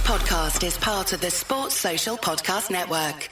podcast is part of the Sports Social Podcast Network.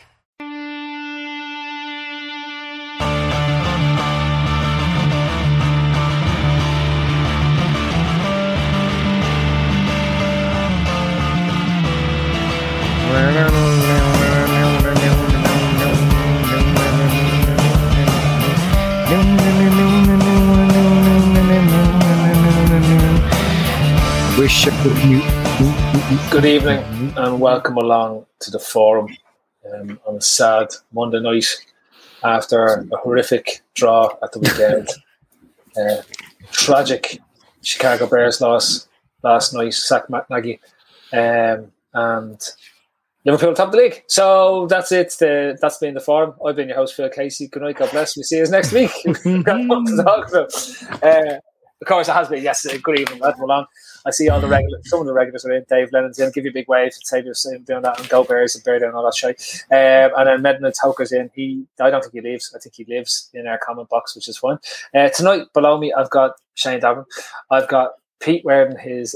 Good evening and welcome along to the forum on a sad Monday night after a horrific draw at the weekend. Tragic Chicago Bears loss last night, sacked Matt Nagy, and Liverpool top of the league. So that's it. That's been the forum. I've been your host, Phil Casey. Good night, God bless. We'll see you next week. We've got much to talk about. Of course, it has been. Yes, good evening, lad. Well on. I see all the regulars. Some of the regulars are in. Dave Lennon's in. Give you a big wave. Say you're doing that. And Go Bears and Bear Down and all that shit. And then Medina Toker's in. I don't think he leaves. I think he lives in our comment box, which is fun. Tonight, below me, I've got Shane Davin. I've got Pete wearing his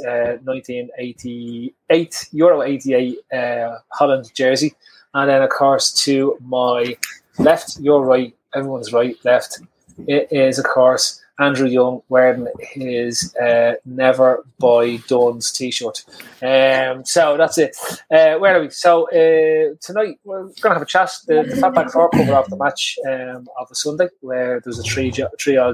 1988 Euro 88 Holland jersey. And then, of course, to my left, your right, everyone's right, left, it is, of course, Andrew Young wearing his Never Buy Duns t-shirt. So that's it. Where are we? So tonight we're going to have a chat. The Fatback 4 cover off the match of the Sunday where there was a 3-3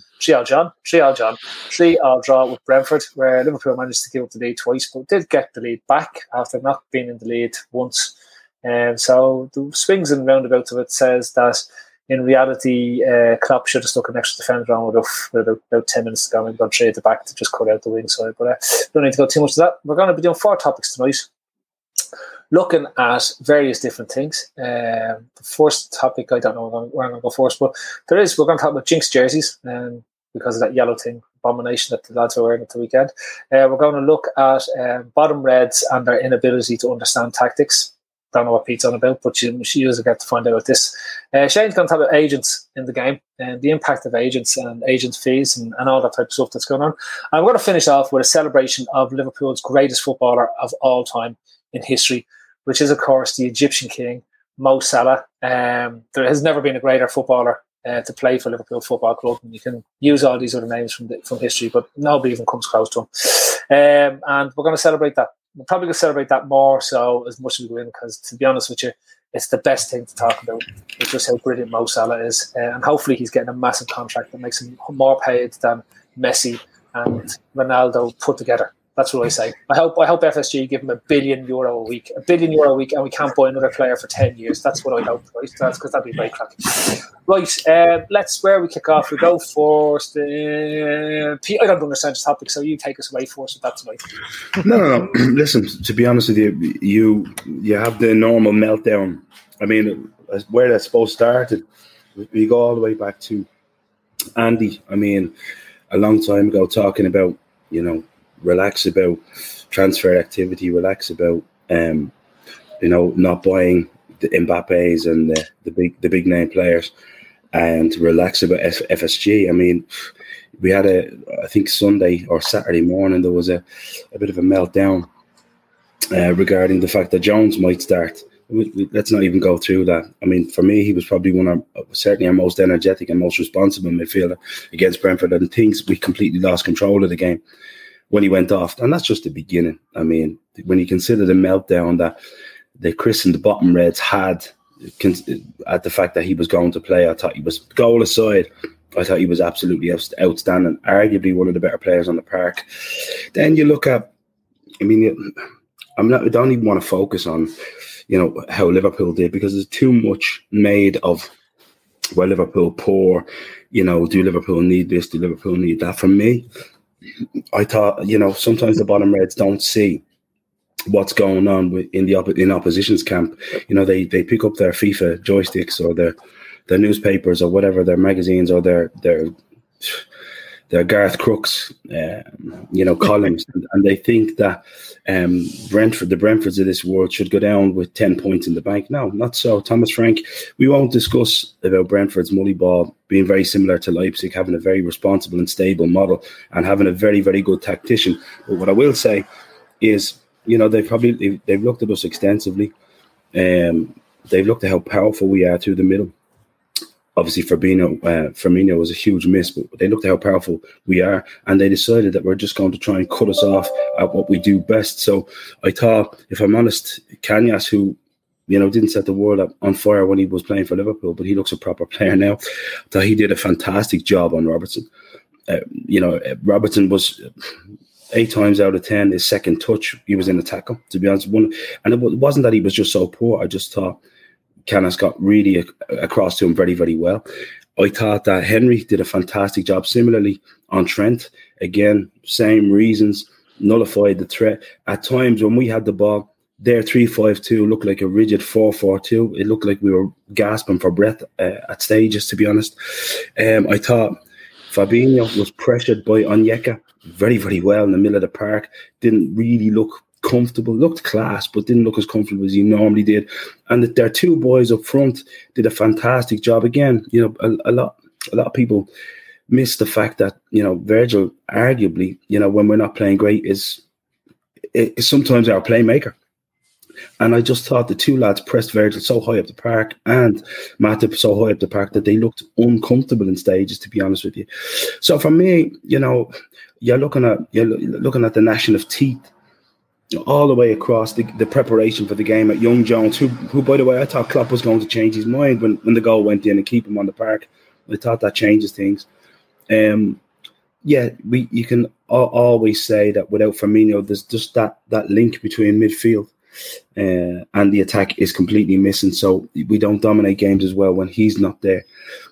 all draw with Brentford, where Liverpool managed to give up the lead twice but did get the lead back after not being in the lead once. So the swings and roundabouts of it says that in reality, Klopp should have stuck an extra defender on with about 10 minutes to go and gone trade the back to just cut out the wing side. But don't need to go too much to that. We're going to be doing 4 topics tonight, looking at various different things. The first topic, I don't know where I'm going to go first, but we're going to talk about Jinx jerseys because of that yellow thing, abomination that the lads were wearing at the weekend. We're going to look at bottom reds and their inability to understand tactics. Don't know what Pete's on about, but she usually get to find out about this. Shane's going to talk about agents in the game and the impact of agents and agent fees and all that type of stuff that's going on. And we're going to finish off with a celebration of Liverpool's greatest footballer of all time in history, which is, of course, the Egyptian king, Mo Salah. There has never been a greater footballer to play for Liverpool Football Club. And you can use all these other names from history, but nobody even comes close to him. And we're going to celebrate that. We're probably going to celebrate that more so as much as we go in because, to be honest with you, it's the best thing to talk about. It's just how brilliant Mo Salah is. And hopefully he's getting a massive contract that makes him more paid than Messi and Ronaldo put together. That's what I say. I hope FSG give him €1 billion a week. €1 billion a week, and we can't buy another player for 10 years. That's what I hope, right? That's because that'd be very crack. Right, where we kick off. We go first. Pete, I don't understand the topic, so you take us away first with that tonight. No. Listen, to be honest with you, you have the normal meltdown. I mean, where that supposed started, we go all the way back to Andy. I mean, a long time ago, talking about, relax about transfer activity, relax about not buying the Mbappes and the big name players, and relax about FSG. I mean, we had I think Sunday or Saturday morning there was a bit of a meltdown regarding the fact that Jones might start. Let's not even go through that. I mean, for me, he was probably certainly our most energetic and most responsible midfielder against Brentford, and things we completely lost control of the game when he went off. And that's just the beginning. I mean, when you consider the meltdown that the Chris and the bottom reds had at the fact that he was going to play, I thought he was, goal aside, I thought he was absolutely outstanding, arguably one of the better players on the park. Then you look at, I mean, I don't even want to focus on, how Liverpool did, because there's too much made of, well, Liverpool poor, do Liverpool need this, do Liverpool need that? For me, I thought, sometimes the bottom reds don't see what's going on in opposition's camp. They pick up their FIFA joysticks or their newspapers or whatever, their magazines or their Garth Crooks, columns, and they think that the Brentfords of this world should go down with 10 points in the bank. No, not so. Thomas Frank, we won't discuss about Brentford's mully ball being very similar to Leipzig, having a very responsible and stable model and having a very, very good tactician. But what I will say is they've looked at us extensively. They've looked at how powerful we are through the middle. Obviously, Firmino was a huge miss, but they looked at how powerful we are, and they decided that we're just going to try and cut us off at what we do best. So I thought, if I'm honest, Kanyas, who didn't set the world on fire when he was playing for Liverpool, but he looks a proper player now, I thought he did a fantastic job on Robertson. Robertson was 8 times out of 10, his second touch, he was in a tackle, to be honest. And it wasn't that he was just so poor. I just thought Canas got really across to him very, very well. I thought that Henry did a fantastic job. Similarly, on Trent, again, same reasons, nullified the threat. At times when we had the ball, their 3-5-2 looked like a rigid 4-4-2. It looked like we were gasping for breath at stages, to be honest. I thought Fabinho was pressured by Onyeka very, very well in the middle of the park. Didn't really look comfortable, looked class, but didn't look as comfortable as he normally did. And their 2 boys up front did a fantastic job. Again, a lot of people miss the fact that, Virgil, arguably, when we're not playing great, is sometimes our playmaker. And I just thought the 2 lads pressed Virgil so high up the park and Matip so high up the park that they looked uncomfortable in stages, to be honest with you. So for me, you're looking at the gnashing of teeth all the way across the preparation for the game at Young Jones, who, by the way, I thought Klopp was going to change his mind when the goal went in and keep him on the park. I thought that changes things. You can always say that without Firmino, there's just that link between midfield and the attack is completely missing. So we don't dominate games as well when he's not there.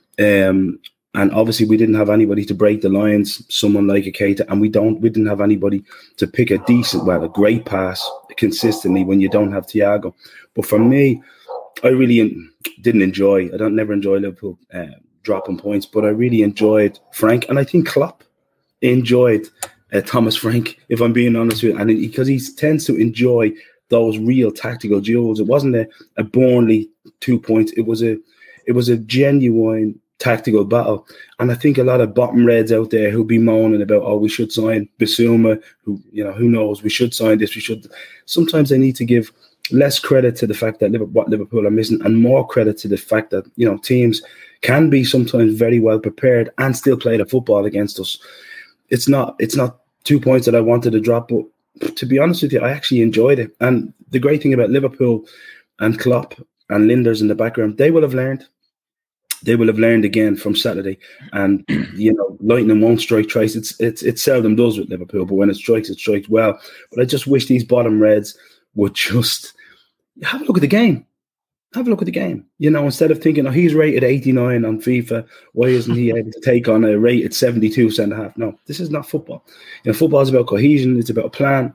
And obviously we didn't have anybody to break the lines, someone like a Keita, and we didn't have anybody to pick a great pass consistently when you don't have Thiago. But for me, I really didn't enjoy. Never enjoy Liverpool dropping points, but I really enjoyed Frank, and I think Klopp enjoyed Thomas Frank, if I'm being honest with you, and because he tends to enjoy those real tactical duels. It wasn't a Burnley 2 points. It was a genuine tactical battle. And I think a lot of bottom reds out there who'll be moaning about, we should sign Bissouma, who knows, we should sign this, we should. Sometimes they need to give less credit to the fact that what Liverpool are missing and more credit to the fact that, teams can be sometimes very well prepared and still play the football against us. It's not 2 points that I wanted to drop, but to be honest with you, I actually enjoyed it. And the great thing about Liverpool and Klopp and Linders in the background, they will have learned. They will have learned again from Saturday. And, lightning won't strike twice. It seldom does with Liverpool, but when it strikes well. But I just wish these bottom reds would just have a look at the game. Have a look at the game. Instead of thinking, he's rated 89 on FIFA, why isn't he able to take on a rated 72 centre-half? No, this is not football. Football is about cohesion. It's about a plan.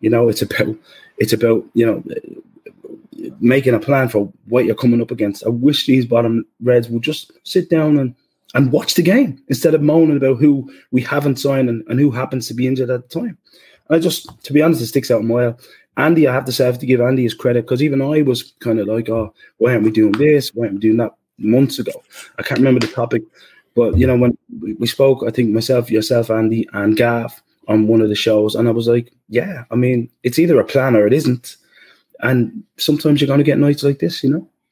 It's about making a plan for what you're coming up against. I wish these bottom reds would just sit down and watch the game instead of moaning about who we haven't signed and who happens to be injured at the time. And to be honest, it sticks out a mile. Andy, I have to give Andy his credit, because even I was kind of like, why aren't we doing this? Why aren't we doing that months ago? I can't remember the topic. But, when we spoke, I think myself, yourself, Andy, and Gav on one of the shows, and I was like, it's either a plan or it isn't. And sometimes you're going to get nights like this,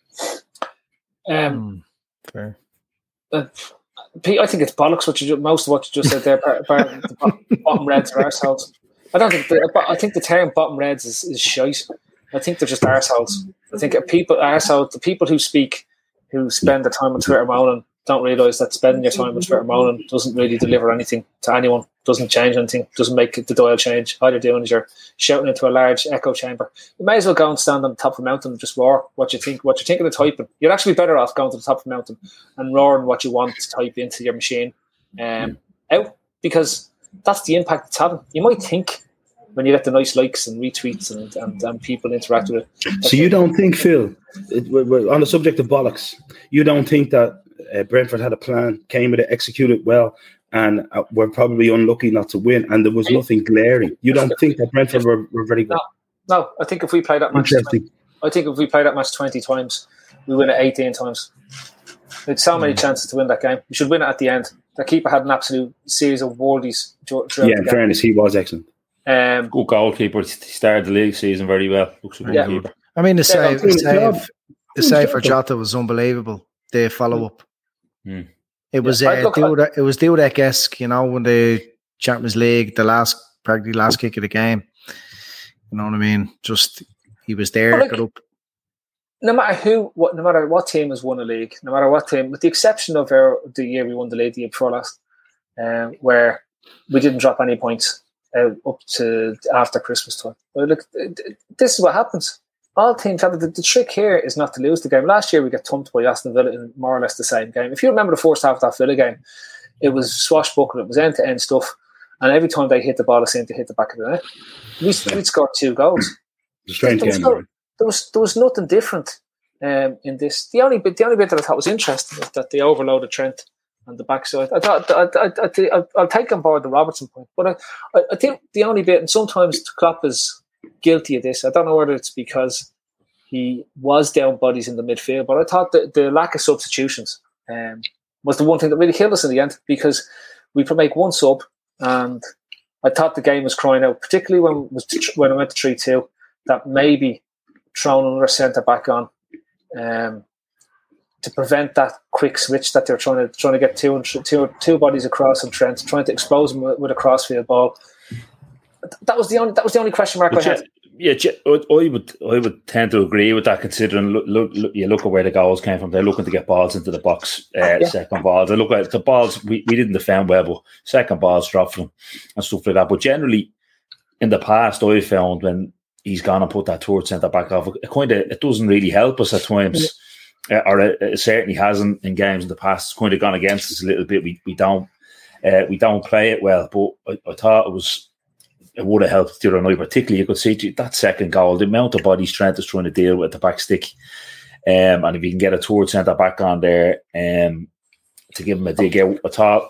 Fair. Pete, I think it's bollocks, most of what you just said there, the bottom reds are arseholes. I think the term bottom reds is shite. I think they're just arseholes. I think the people who spend their time on Twitter moaning don't realise that spending your time on Twitter moaning doesn't really deliver anything to anyone, doesn't change anything, doesn't make the dial change. All you're doing is you're shouting into a large echo chamber. You may as well go and stand on the top of a mountain and just roar what you think, what you're thinking of typing. You'd actually be better off going to the top of the mountain and roaring what you want to type into your machine out, because that's the impact it's having. You might think when you get the nice likes and retweets and people interact with it. So you don't think, Phil, we're on the subject of bollocks, you don't think that Brentford had a plan, came with it, executed well, and were probably unlucky not to win, and there was nothing glaring? You don't think that Brentford were very good? No, I think if we played that match, 20 times, we win it 18 times. We had so many chances to win that game. We should win it at the end. The keeper had an absolute series of worldies throughout the game. In fairness, he was excellent. Good goalkeeper. He started the league season very well. Looks a good keeper. I mean, the save for Jota was unbelievable. The follow-up. It was Dudek-esque, you know, when the Champions League, practically last kick of the game. You know what I mean? Just, he was there, got up. No matter what team has won a league, no matter what team, with the exception of the year we won the league, the year before last, where we didn't drop any points up to after Christmas time. But look, this is what happens. All teams have the trick here is not to lose the game. Last year we got thumped by Aston Villa in more or less the same game. If you remember the first half of that Villa game, it was swashbuckling, it was end-to-end stuff, and every time they hit the ball, it seemed to hit the back of the net. We'd scored 2 goals. It's a strange game. There was nothing different in this. The only bit that I thought was interesting is that they overloaded Trent on the backside. I thought I'll take on board the Robertson point, but I think the only bit, and sometimes Klopp is guilty of this. I don't know whether it's because he was down bodies in the midfield, but I thought that the lack of substitutions was the one thing that really killed us in the end, because we could make one sub, and I thought the game was crying out, particularly when I went to 3-2, that maybe throwing another centre back on to prevent that quick switch that they're trying to get two bodies across on Trent, trying to expose him with a crossfield ball. That was the only question mark I had. Yeah, I would tend to agree with that, considering look at where the goals came from. They're looking to get balls into the box, second balls. They look at the balls. We didn't defend well, but second balls dropped from and stuff like that. But generally, in the past, I found when he's gone and put that third centre back off, it doesn't really help us at times, or it certainly hasn't in games in the past. It's kind of gone against us a little bit. We don't play it well, but I thought it would have helped the other night. Particularly, you could see that second goal, the amount of body strength is trying to deal with the back stick, and if you can get a third centre back on there, to give him a dig out,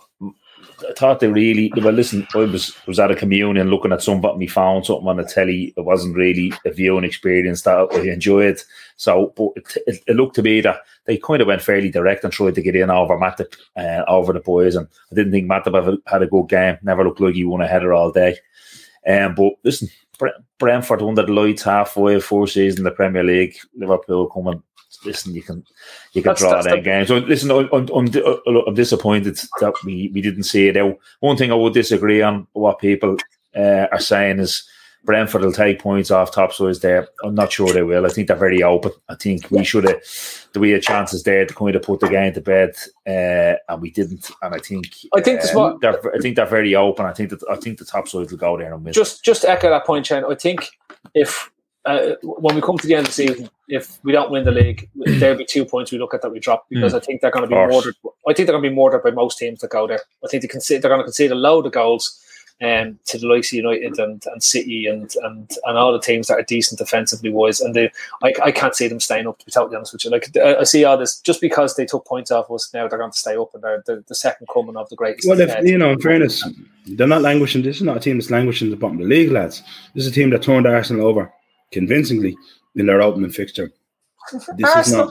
I thought they really well. Listen, I was at a communion looking at something. We found something on the telly. It wasn't really a viewing experience that I enjoyed. So, but it looked to me that they kind of went fairly direct and tried to get in over Matip, over the boys. And I didn't think Matip had a good game. Never looked like he won a header all day. But listen, Brentford under the lights halfway 4 seasons in the Premier League. Liverpool coming. Listen, you can draw that game. So listen, I'm disappointed that we didn't see it out. One thing I would disagree on what people are saying is Brentford will take points off topsides there. I'm not sure they will. I think they're very open. I think we had chances there to kind of put the game to bed, and we didn't. And I think they're very open. I think the topsides will go there and win. Just to echo that point, Shane. I think if when we come to the end of the season, if we don't win the league, there'll be 2 points we look at that we drop, because I think they're going to be murdered. I think they're going to be murdered by most teams that go there. I think they're going to concede a load of goals to the likes of United and City and all the teams that are decent defensively wise. And I can't see them staying up, to be totally honest with you. Like, I see all this just because they took points off us. Now they're going to stay up, and they're the second coming of the greatest. Well, in fairness, they're not languishing. This is not a team that's languishing at the bottom of the league, lads. This is a team that turned Arsenal over convincingly in their opening fixture. This is not.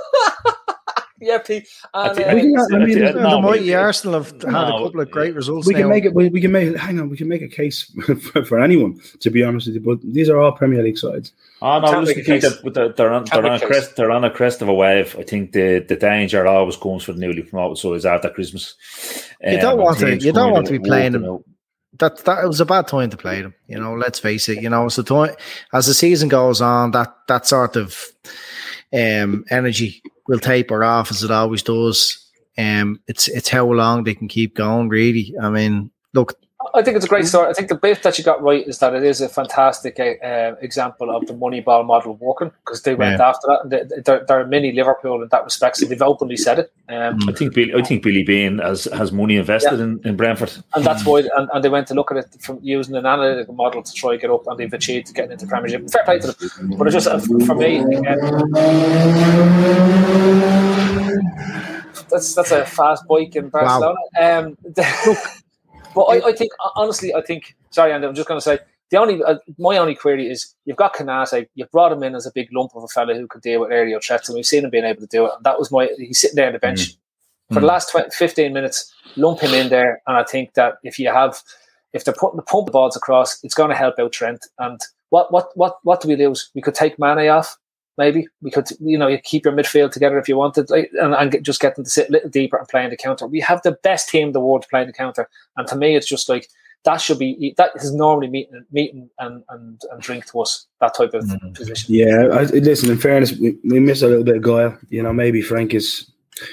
Yeah, Pete. The mighty Arsenal have had a couple of great results. We can make a case for anyone, to be honest with you. But these are all Premier League sides. Oh no, they're on a crest of a wave. I think the danger always comes for the newly promoted sides after Christmas. You don't want to be playing them. That it was a bad time to play them. You know, let's face it. You know, so time as the season goes on, that sort of energy will taper off, as it always does. It's how long they can keep going, really. I mean, look, I think it's a great start. I think the bit that you got right is that it is a fantastic example of the Moneyball model working, because they went after that. They're a mini Liverpool in that respect, so they've openly said it. I think Billy Bean has money invested in Brentford, and that's why. And they went to look at it from using an analytical model to try and get up, and they've achieved getting into Premiership. Fair play to them, but it's just for me. That's a fast bike in Barcelona. Wow. But I think, honestly, sorry, Andy, I'm just going to say, my only query is, you've got Kanate, you've brought him in as a big lump of a fella who could deal with aerial threats, and we've seen him being able to do it. And that was he's sitting there on the bench for the last 15 minutes, lump him in there. And I think that if you have if they're putting the pump balls across, it's going to help out Trent. And what do we lose? We could take Mane off. Maybe we could, you keep your midfield together if you wanted, and just get them to sit a little deeper and play in the counter. We have the best team in the world to play in the counter, and to me, it's just like that is normally meeting and drink to us, that type of position. Yeah, listen. In fairness, we miss a little bit of guile. Maybe Frank is,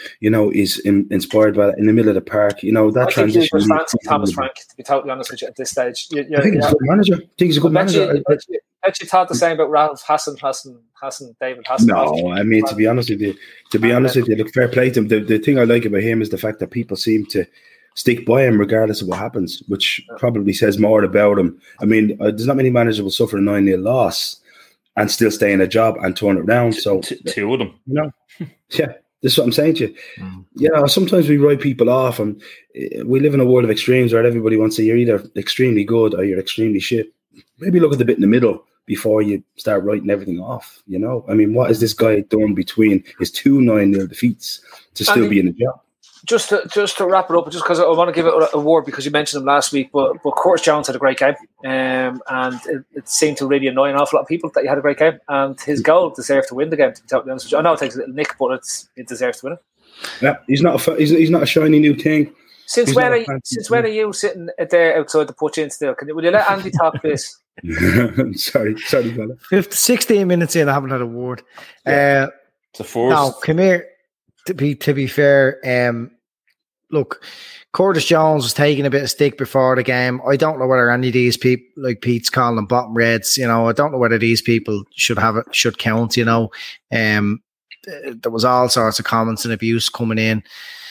is inspired by that in the middle of the park. That transition. I fancy Thomas Frank, to be totally honest with you, at this stage. I think he's a good manager. I think he's a good manager. I actually thought the same about Ralph Hassan, David Hassan. No, I mean, to be honest with you, look, fair play to him. The thing I like about him is the fact that people seem to stick by him regardless of what happens, which probably says more about him. I mean, there's not many managers will suffer a 9-0 loss and still stay in a job and turn it around. So two of them, yeah. This is what I'm saying to you. Sometimes we write people off, and we live in a world of extremes where everybody wants to say you're either extremely good or you're extremely shit. Maybe look at the bit in the middle before you start writing everything off. I mean, what has this guy done between his 2 9-0 defeats to still be in the job? Just to wrap it up, just because I want to give it a word because you mentioned him last week, but Curtis Jones had a great game, and it seemed to really annoy an awful lot of people that he had a great game, and his goal deserved to win the game. To be totally honest with you, I know it takes a little nick, but it deserves to win it. Yeah, he's not a shiny new thing. Since when are you sitting there outside the pitch in still? Will you let Andy talk, please? sorry, fella. 16 minutes in, I haven't had a word. It's a force. Now, come here. To be fair, look, Curtis Jones was taking a bit of stick before the game. I don't know whether any of these people, like Pete's calling them bottom reds, I don't know whether these people should count. There was all sorts of comments and abuse coming in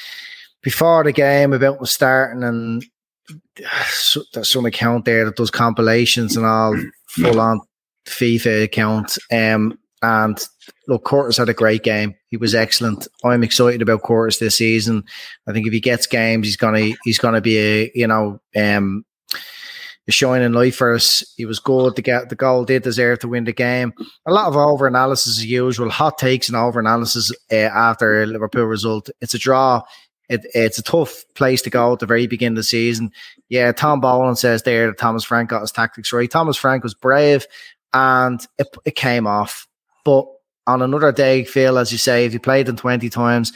before the game about was starting, and there's some account there that does compilations and all full on FIFA account. And look, Curtis had a great game. He was excellent. I'm excited about Curtis this season. I think if he gets games, he's gonna be a shining light for us. He was good. The goal did deserve to win the game. A lot of over analysis as usual, hot takes and over analysis after a Liverpool result. It's a draw. It's a tough place to go at the very beginning of the season. Yeah, Tom Boland says there that Thomas Frank got his tactics right. Thomas Frank was brave, and it came off. But on another day, Phil, as you say, if you played them 20 times,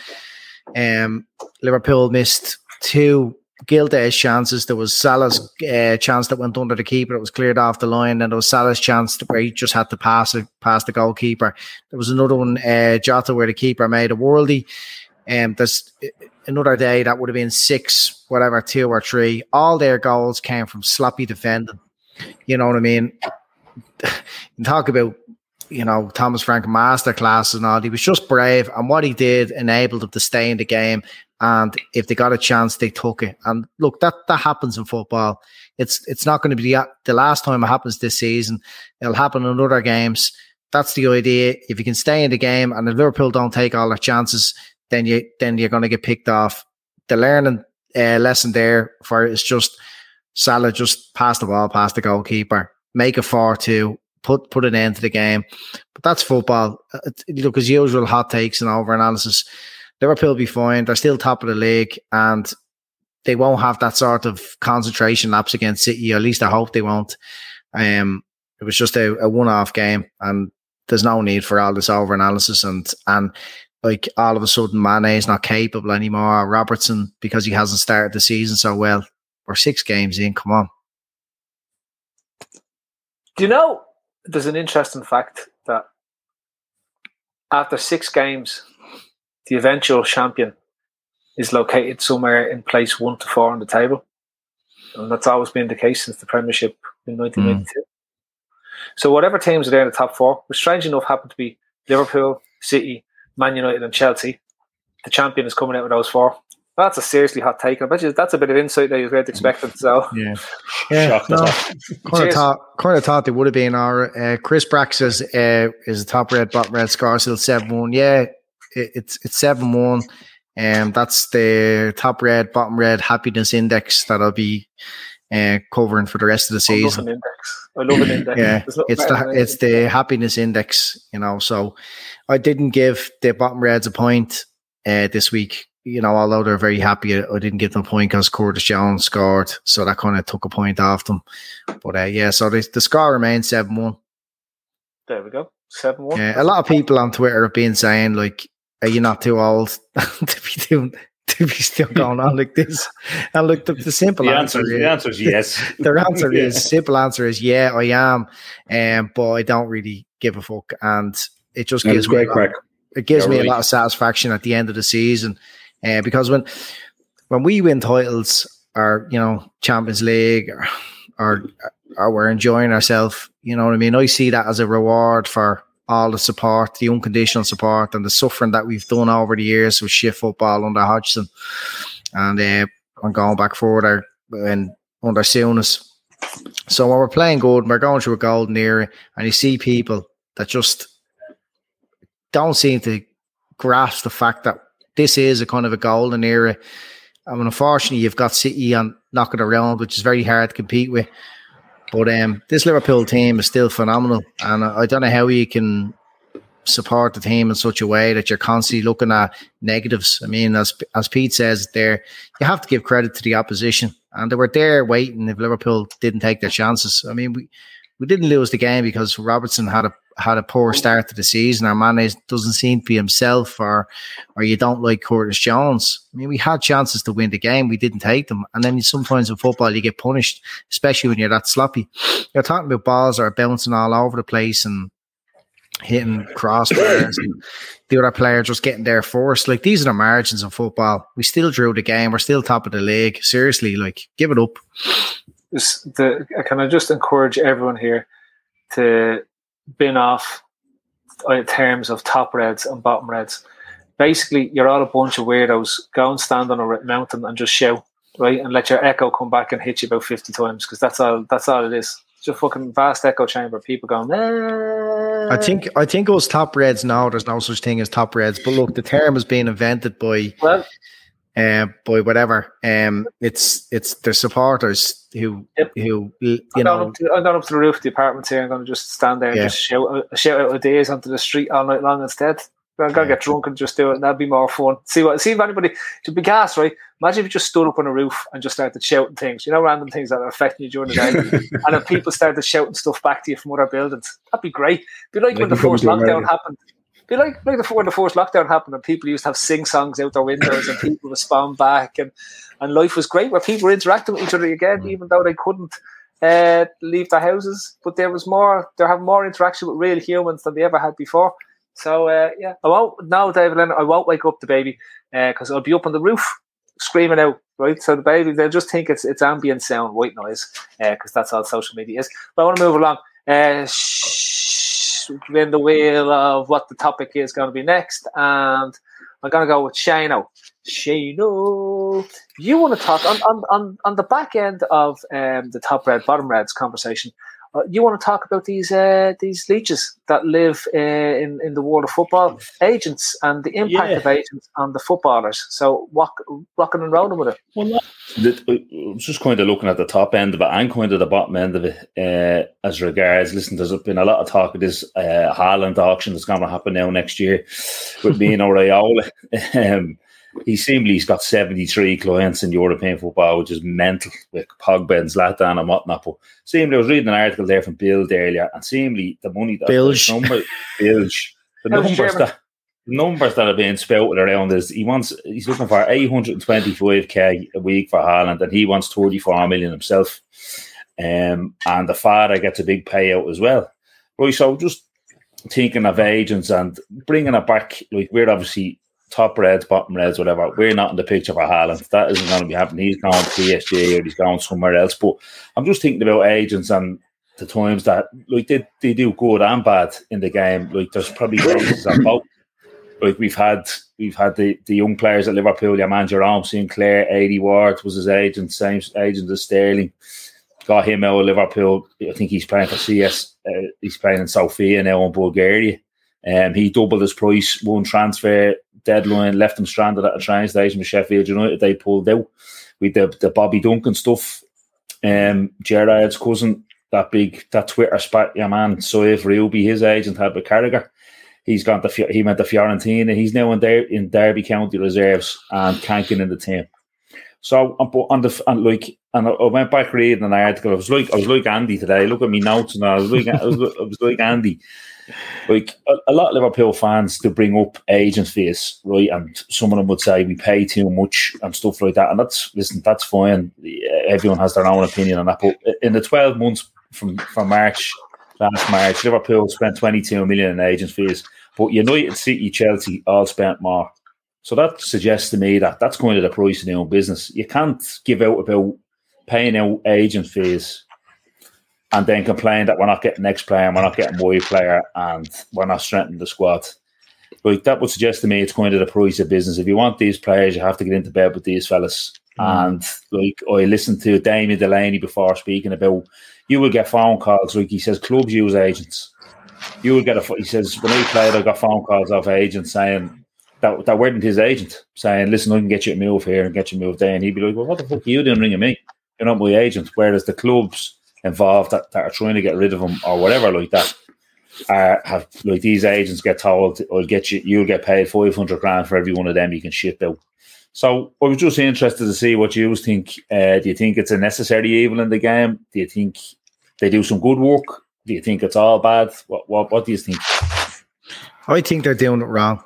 Liverpool missed 2 gilt-edged chances. There was Salah's chance that went under the keeper. It was cleared off the line. And there was Salah's chance where he just had to pass the goalkeeper. There was another one, Jota, where the keeper made a worldie. There's another day that would have been 6, 2 or 3. All their goals came from sloppy defending. You know what I mean? You talk about Thomas Frank masterclass and all. He was just brave, and what he did enabled them to stay in the game. And if they got a chance, they took it. And look, that happens in football. It's not going to be the last time it happens this season. It'll happen in other games. That's the idea. If you can stay in the game, and if Liverpool don't take all their chances, then you're going to get picked off. The learning lesson there for is just Salah just pass the ball past the goalkeeper, make a 4-2. Put an end to the game. But that's football. Look, as usual, hot takes and over-analysis. Liverpool will be fine. They're still top of the league, and they won't have that sort of concentration lapse against City. At least I hope they won't. It was just a one-off game, and there's no need for all this over-analysis. And like all of a sudden, Mane is not capable anymore. Robertson, because he hasn't started the season so well. We're 6 games in. Come on. Do you know? There's an interesting fact that after 6 games, the eventual champion is located somewhere in place 1 to 4 on the table. And that's always been the case since the Premiership in 1992. So whatever teams are there in the top 4, which strange enough happen to be Liverpool, City, Man United and Chelsea, the champion is coming out with those 4. That's a seriously hot take. I bet you that's a bit of insight that you weren't expecting. So yeah. Kind of thought they would have been. Our Chris Brack says is the top red, bottom red score still 7-1. Yeah, it's 7-1, and that's the top red, bottom red happiness index that I'll be covering for the rest of the season. I love an index. Yeah, it's the happiness index. So I didn't give the bottom reds a point this week. although they're very happy I didn't give them a point because Curtis Jones scored, so that kind of took a point off them. But so the score remains 7-1. There we go, 7-1. A lot of people on Twitter have been saying, like, are you not too old to be still going on like this? And look, the simple answer is yes. Simple answer is yeah, I am, but I don't really give a fuck, and it just gives me a lot of satisfaction at the end of the season, because when we win titles, or Champions League, or we're enjoying ourselves, you know what I mean? I see that as a reward for all the support, the unconditional support, and the suffering that we've done over the years with shit football under Hodgson, and I'm going back further and under Souness. So when we're playing good, and we're going through a golden era, and you see people that just don't seem to grasp the fact that this is a kind of a golden era. I mean, unfortunately, you've got City on knocking around, which is very hard to compete with. But this Liverpool team is still phenomenal, and I don't know how you can support the team in such a way that you're constantly looking at negatives. I mean, as Pete says there, you have to give credit to the opposition, and they were there waiting if Liverpool didn't take their chances. I mean, we didn't lose the game because Robertson had a poor start to the season. Our man doesn't seem to be himself, or you don't like Curtis Jones. I mean, we had chances to win the game. We didn't take them. And then sometimes in football, you get punished, especially when you're that sloppy. You're talking about balls that are bouncing all over the place and hitting crossbars, and the other player just getting there first. Like, these are the margins of football. We still drew the game. We're still top of the league. Seriously, like, give it up. Can I just encourage everyone here to bin off terms of top Reds and bottom Reds. Basically, you're all a bunch of weirdos. Go and stand on a mountain and just shout, right? And let your echo come back and hit you about 50 times, because that's all it is. It's a fucking vast echo chamber. People going, I think us top Reds now, there's no such thing as top Reds. But look, the term is being invented by whatever. It's the supporters who I'm going up to the roof of the apartments here. I'm going to just stand there and just shout out ideas onto the street all night long instead. I'm going to get drunk and just do it, and that'd be more fun. See if anybody should be gas, right? Imagine if you just stood up on a roof and just started shouting things, random things that are affecting you during the day, and if people started shouting stuff back to you from other buildings, that'd be great. It'd be like when the first lockdown happened. Be like when the first lockdown happened, and people used to have sing-songs out their windows and people respond back, and life was great where people were interacting with each other again, even though they couldn't leave their houses. But they're having more interaction with real humans than they ever had before. So I won't now, David Leonard, I won't wake up the baby because I'll be up on the roof screaming out, right? So the baby, they'll just think it's ambient sound, white noise, because that's all social media is. But I want to move along. In the wheel of what the topic is going to be next, and I'm going to go with Shano. Shano, you want to talk on the back end of the top red, bottom reds conversation. You want to talk about these leeches that live in the world of football, agents, and the impact of agents on the footballers. So rocking and rolling with it. Well, I was just kind of looking at the top end of it and kind of the bottom end of it as regards. Listen, there's been a lot of talk of this Haaland auction that's going to happen now next year with Mino Raiola. He's got 73 clients in European football, which is mental, with Pogba and Zlatan and whatnot. But seemingly, I was reading an article there from Bild earlier, and seemingly the money that the numbers that are being spouted around is he's looking for 825k a week for Haaland, and he wants 34 million himself. And the father gets a big payout as well. Right, so just thinking of agents and bringing it back, like, we're obviously top reds, bottom reds, whatever. We're not in the picture for Haaland. That isn't going to be happening. He's going to PSG or he's going somewhere else. But I'm just thinking about agents and the times that, like, they do good and bad in the game. Like, there's probably cases of both. Like, we've had the young players at Liverpool. Your man Jerome Sinclair, 80 Ward was his agent, same agent as Sterling. Got him out of Liverpool. I think he's playing for CS. He's playing in Sofia now in Bulgaria. He doubled his price, one transfer deadline, left him stranded at a train station with Sheffield United. They pulled out with the Bobby Duncan stuff. Gerrard's cousin, that Twitter spat, your man, Soif Ruby, his agent had with Carragher. He went to Fiorentina. He's now in Derby County Reserves and can't get in the team. So I went back reading an article. I was like Andy today. Look at me notes, and I was like Andy. Like a lot of Liverpool fans to bring up agent fees, right? And some of them would say we pay too much and stuff like that. And that's fine. Everyone has their own opinion on that. But in the 12 months from last March, Liverpool spent 22 million in agent fees. But United, City, Chelsea all spent more. So that suggests to me that that's going to the price of their own business. You can't give out about paying out agent fees and then complain that we're not getting next player, we're not getting Y player, and we're not strengthening the squad. Like, that would suggest to me it's going to the price of business. If you want these players, you have to get into bed with these fellas. And like, I listened to Damien Delaney before speaking about, you will get phone calls. Like he says, clubs use agents. You will get he says, when he played, I got phone calls off agents saying that weren't his agent, saying, listen, I can get you a move here and get you a move there. And he'd be like, well, what the fuck are you doing ringing me? You're not my agent. Whereas the clubs involved that are trying to get rid of him or whatever like that have, like, these agents get told, you'll get paid 500 grand for every one of them you can ship out. So I was just interested to see what you think. Do you think it's a necessary evil in the game? Do you think they do some good work? Do you think it's all bad? What do you think? I think they're doing it wrong.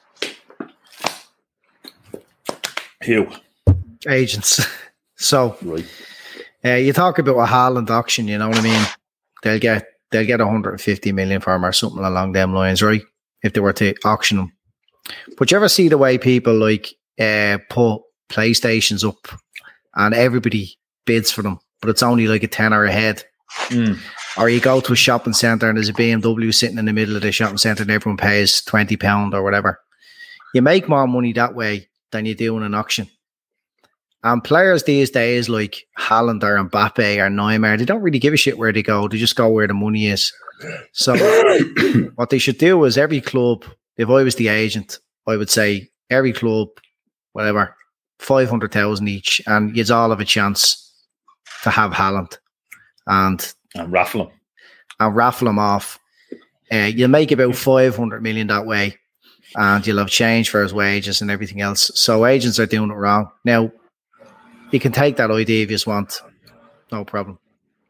Who? Agents. So right. You talk about a Haaland auction, you know what I mean? They'll get 150 million for him or something along them lines, right? If they were to auction him. But you ever see the way people like put PlayStations up and everybody bids for them, but it's only like a tenner a head? Or you go to a shopping centre and there's a BMW sitting in the middle of the shopping centre and everyone pays £20 or whatever. You make more money that way than you do in an auction. And players these days like Haaland or Mbappe or Neymar, they don't really give a shit where they go. They just go where the money is. So what they should do is every club, if I was the agent, I would say every club, whatever, 500,000 each, and you'd all have a chance to have Haaland and raffle him off. You'll make about 500 million that way, and you'll have change for his wages and everything else. So agents are doing it wrong. Now, you can take that idea if you just want. No problem.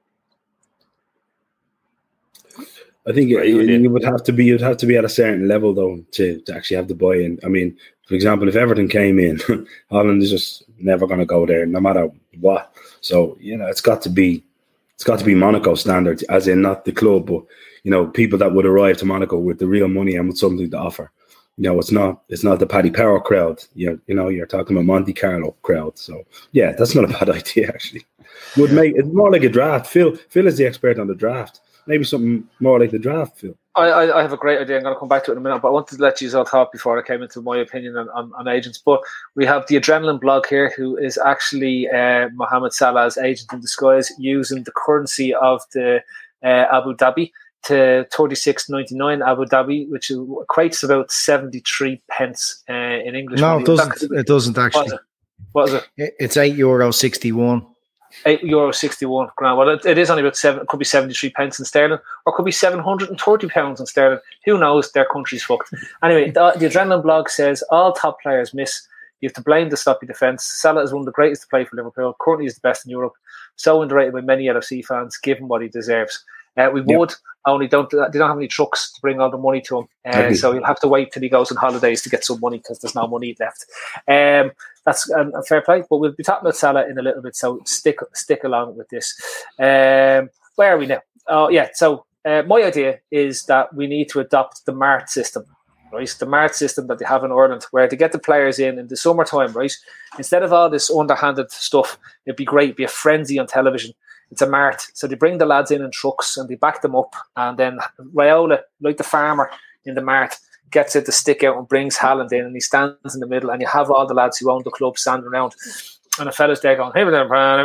I think you would have to be at a certain level though to actually have the buy-in. I mean, for example, if Everton came in, Haaland is just never going to go there, no matter what. So it's got to be Monaco standards, as in not the club, but people that would arrive to Monaco with the real money and with something to offer. It's not the Paddy Power crowd. You're talking about Monte Carlo crowd. So yeah, that's not a bad idea actually. Make it more like a draft. Phil is the expert on the draft. Maybe something more like the draft, Phil. I have a great idea. I'm going to come back to it in a minute, but I wanted to let you all talk before I came into my opinion on agents. But we have the Adrenaline blog here, who is actually Mohamed Salah's agent in disguise, using the currency of the Abu Dhabi to 36.99 Abu Dhabi, which equates to about 73 pence in English. No, it doesn't actually. What is it? It's €8.61. €8.61 grand. Well, it is only about it could be 73 pence in sterling, or it could be £730 in sterling. Who knows? Their country's fucked. Anyway, the Adrenaline blog says all top players miss. You have to blame the sloppy defence. Salah is one of the greatest to play for Liverpool. Currently, is the best in Europe. So underrated by many LFC fans. Give him what he deserves. They don't have any trucks to bring all the money to him, so you'll have to wait till he goes on holidays to get some money because there's no money left. That's a fair play, but we'll be talking about Salah in a little bit, so stick along with this. Where are we now? So my idea is that we need to adopt the MART system, right? The MART system that they have in Ireland, where to get the players in the summertime, right? Instead of all this underhanded stuff, it'd be great, it'd be a frenzy on television. It's a mart. So they bring the lads in trucks and they back them up. And then Raiola, like the farmer in the mart, gets it to stick out and brings Haaland in, and he stands in the middle, and you have all the lads who own the club standing around. And the fellas there going, hey, we're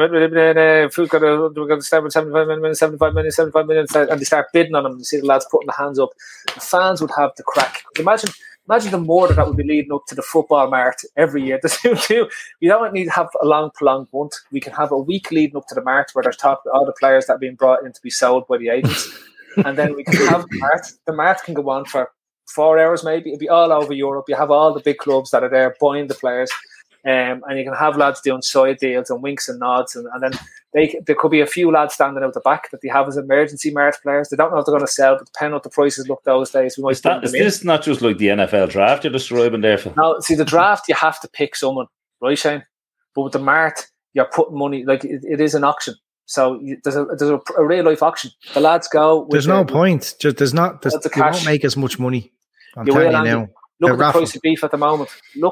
going to start with 75 minutes, and they start bidding on them. You see the lads putting the hands up. The fans would have the crack. Imagine the more that would be leading up to the football mart every year. You don't need to have a long, prolonged month. We can have a week leading up to the mart where there's talk about all the players that are being brought in to be sold by the agents. And then we can have the mart. The mart can go on for 4 hours maybe. It'll be all over Europe. You have all the big clubs that are there buying the players. And you can have lads doing side deals and winks and nods, and then there could be a few lads standing out the back that they have as emergency March players. They don't know if they're going to sell, but depending on what the prices look those days, we might is this not just like the NFL draft you're describing there? No, see, the draft, you have to pick someone, right, Shane? But with the Mart, you're putting money, like it is an auction. So there's a real life auction. The lads go. There's no point. Just you won't make as much money. I'm telling you now. Look at the price of beef at the moment.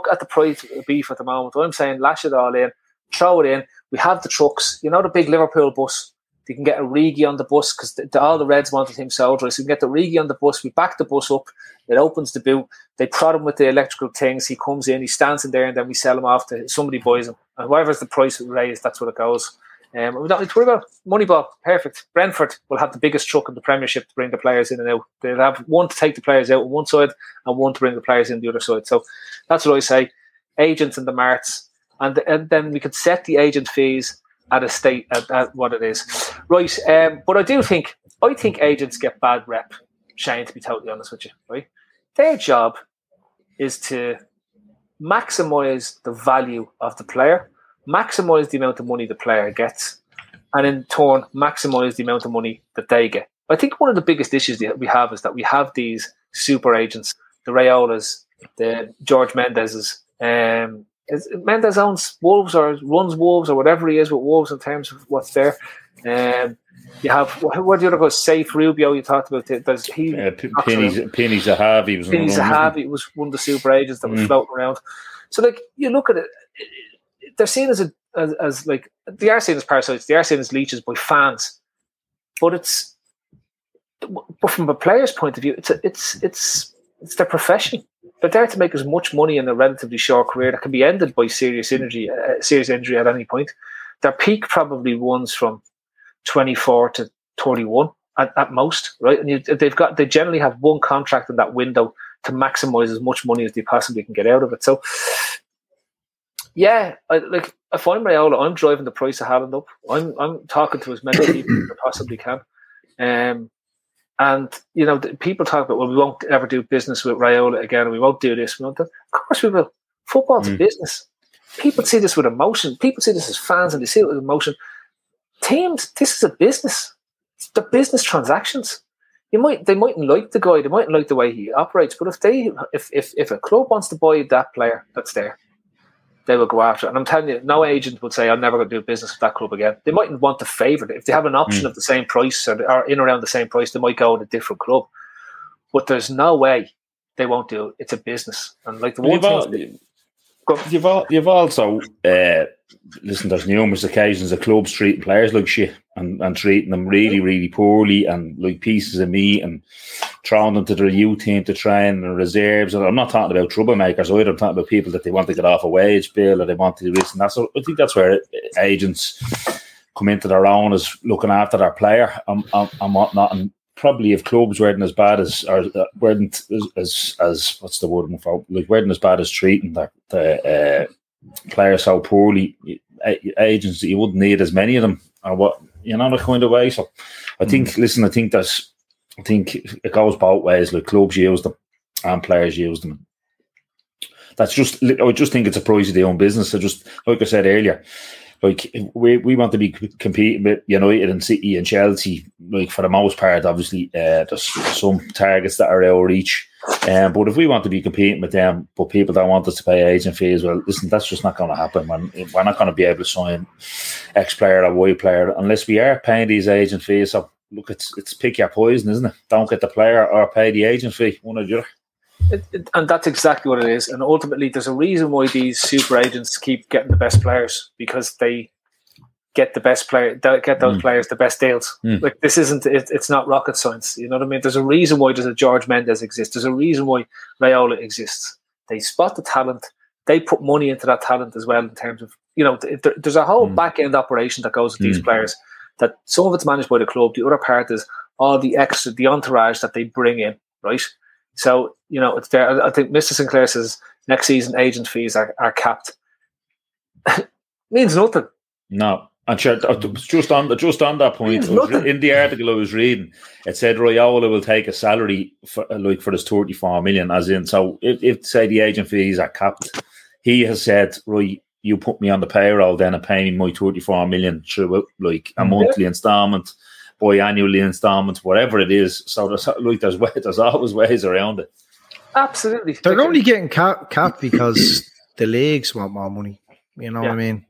I'm saying lash it all in, throw it in. We have the trucks. You know the big Liverpool bus? You can get a Rigi on the bus because all the Reds wanted him sold. So you can get the Rigi on the bus. We back the bus up. It opens the boot. They prod him with the electrical things. He comes in. He stands in there, and then we sell him off to somebody buys him. And whatever's the price raised, that's what it goes. We don't need to worry about Moneyball. Perfect. Brentford will have the biggest truck in the Premiership to bring the players in and out. They'll have one to take the players out on one side and one to bring the players in the other side. So that's what I say. Agents and the Marts, and then we could set the agent fees at a state at what it is, right? But I think agents get bad rep, Shane. To be totally honest with you, right? Their job is to maximise the value of the player. Maximise the amount of money the player gets, and in turn maximise the amount of money that they get. I think one of the biggest issues that we have is that we have these super agents, the Raiolas, the George Mendes's. Mendes owns Wolves or runs Wolves or whatever he is with Wolves in terms of what's there. You have what do you go? Safe Rubio. You talked about it. Penny Zahavi was one of the super agents that was floating around. So like you look at it. They're seen as like they are seen as parasites, they are seen as leeches by fans, but from a player's point of view, it's their profession. They're there to make as much money in a relatively short career that can be ended by serious injury at any point. Their peak probably runs from 24 to 31 at most, right? And they generally have one contract in that window to maximise as much money as they possibly can get out of it. So. Yeah, if I'm Raiola, I'm driving the price of Haaland up. I'm talking to as many people as I possibly can. And you know, people talk about, well, we won't ever do business with Raiola again, and we won't do this. We won't do. Of course we will. Football's a business. People see this with emotion. People see this as fans, and they see it with emotion. Teams, this is a business. They're business transactions. They mightn't like the guy. They mightn't like the way he operates. But if a club wants to buy that player that's there, they will go after it. And I'm telling you, no agent would say, I'm never going to do business with that club again. They mightn't want to favour it. If they have an option of the same price or in around the same price, they might go with a different club. But there's no way they won't do it. It's a business. And like the one You've also listen. There's numerous occasions of clubs treating players like shit and treating them really, really poorly and like pieces of meat and throwing them to their youth team to train and reserves. And I'm not talking about troublemakers either. I'm talking about people that they want to get off a wage bill or they want to do this and that. So I think that's where agents come into their own as looking after their player and whatnot. And probably if clubs weren't as bad as what's the word weren't as bad as treating the players so poorly, agents that you wouldn't need as many of them or what, you know, the kind of way. So I think I think it goes both ways. Like clubs use them and players use them. I just think it's a price of their own business. So just like I said earlier, like we want to be competing with United and City and Chelsea. Like for the most part, obviously, there's some targets that are out of reach. But if we want to be competing with them, but people don't want us to pay agent fees, well, listen, that's just not going to happen. We're not going to be able to sign X player or Y player unless we are paying these agent fees. So look, it's pick your poison, isn't it? Don't get the player or pay the agent fee, one or the other. And that's exactly what it is. And ultimately, there's a reason why these super agents keep getting the best players, because they get the best player, get those players the best deals. Like this isn't, it's not rocket science. You know what I mean? There's a reason why there's a George Mendes exists. There's a reason why Raiola exists. They spot the talent. They put money into that talent as well in terms of, there's a whole back end operation that goes with these players. That some of it's managed by the club. The other part is all the extra, the entourage that they bring in, right? So, it's there. I think Mr. Sinclair says next season agent fees are capped. Means nothing. No. And sure, just on that point, in the article I was reading, it said Raiola will take a salary for this 34 million, as in, so if say the agent fees are capped, he has said, right, you put me on the payroll then and pay me my 34 million through like a monthly instalment, biannually instalment, whatever it is. So there's always ways around it. Absolutely. They're only getting capped because the leagues want more money. You know what I mean?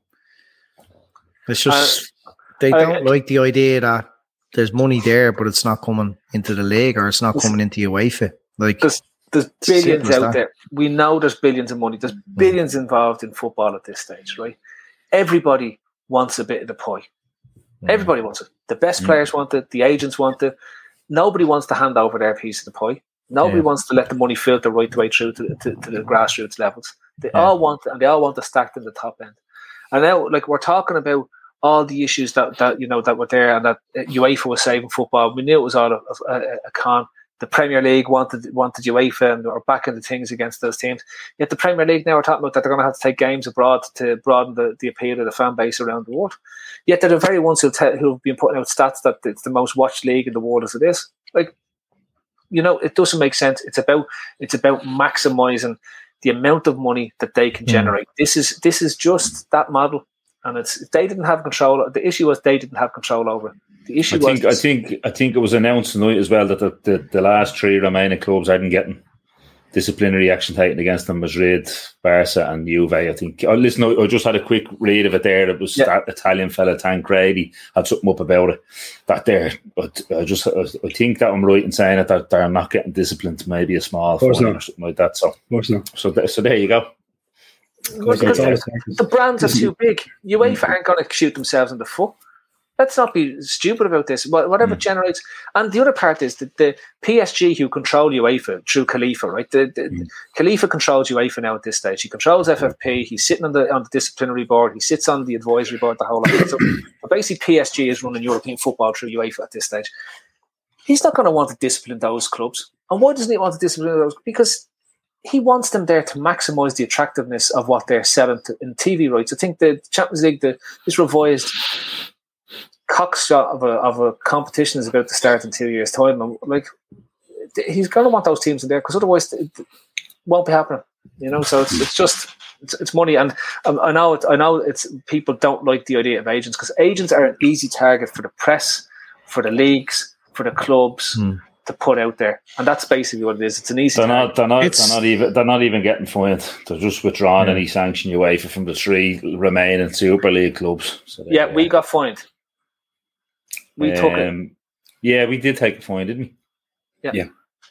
It's just they don't like the idea that there's money there, but it's not coming into the league or it's not coming into UEFA. Like there's billions out there. We know there's billions of money. There's billions involved in football at this stage, right? Everybody wants a bit of the pie. Everybody wants it. The best players want it. The agents want it. Nobody wants to hand over their piece of the pie. Nobody wants to let the money filter right the way through to the grassroots levels. They all want it, and they all want it stacked in the top end. And now, like, we're talking about all the issues that were there, and that UEFA was saving football. We knew it was all a con. The Premier League wanted UEFA and were backing the things against those teams. Yet the Premier League now are talking about that they're going to have to take games abroad to broaden the appeal of the fan base around the world. Yet they're the very ones who've been putting out stats that it's the most watched league in the world as it is. Like, it doesn't make sense. It's about maximising the amount of money that they can generate. This is just that model, and they didn't have control. The issue was they didn't have control over it. The issue I think it was announced tonight as well that the last 3 remaining clubs aren't getting disciplinary action taken against them: Madrid, Barca, and Juve. I think. Listen, I just had a quick read of it there. It was that Italian fella Tancredi had something up about it. That there, but I think that I'm right in saying that they're not getting disciplined. Maybe a small fine or something like that. So, of course not. So there you go. Because the brands are too big. UEFA aren't going to shoot themselves in the foot. Let's not be stupid about this. Whatever generates, and the other part is that the PSG who control UEFA through Khalifa, right? Khalifa controls UEFA now at this stage. He controls FFP. He's sitting on the disciplinary board. He sits on the advisory board. The whole lot. So basically, PSG is running European football through UEFA at this stage. He's not going to want to discipline those clubs. And why doesn't he want to discipline those? Because he wants them there to maximise the attractiveness of what they're selling in TV rights. I think the Champions League, this revised cockshot of a competition is about to start in 2 years' time. And, like, he's going to want those teams in there because otherwise it won't be happening. So it's money, and I know it's people don't like the idea of agents because agents are an easy target for the press, for the leagues, for the clubs to put out there, and that's basically what it is. It's an easy. They're not even getting fined. They're just withdrawing any sanction UEFA from the 3 remaining Super League clubs. So we got fined. We took it. Yeah, we did take a fine, didn't we? Yeah.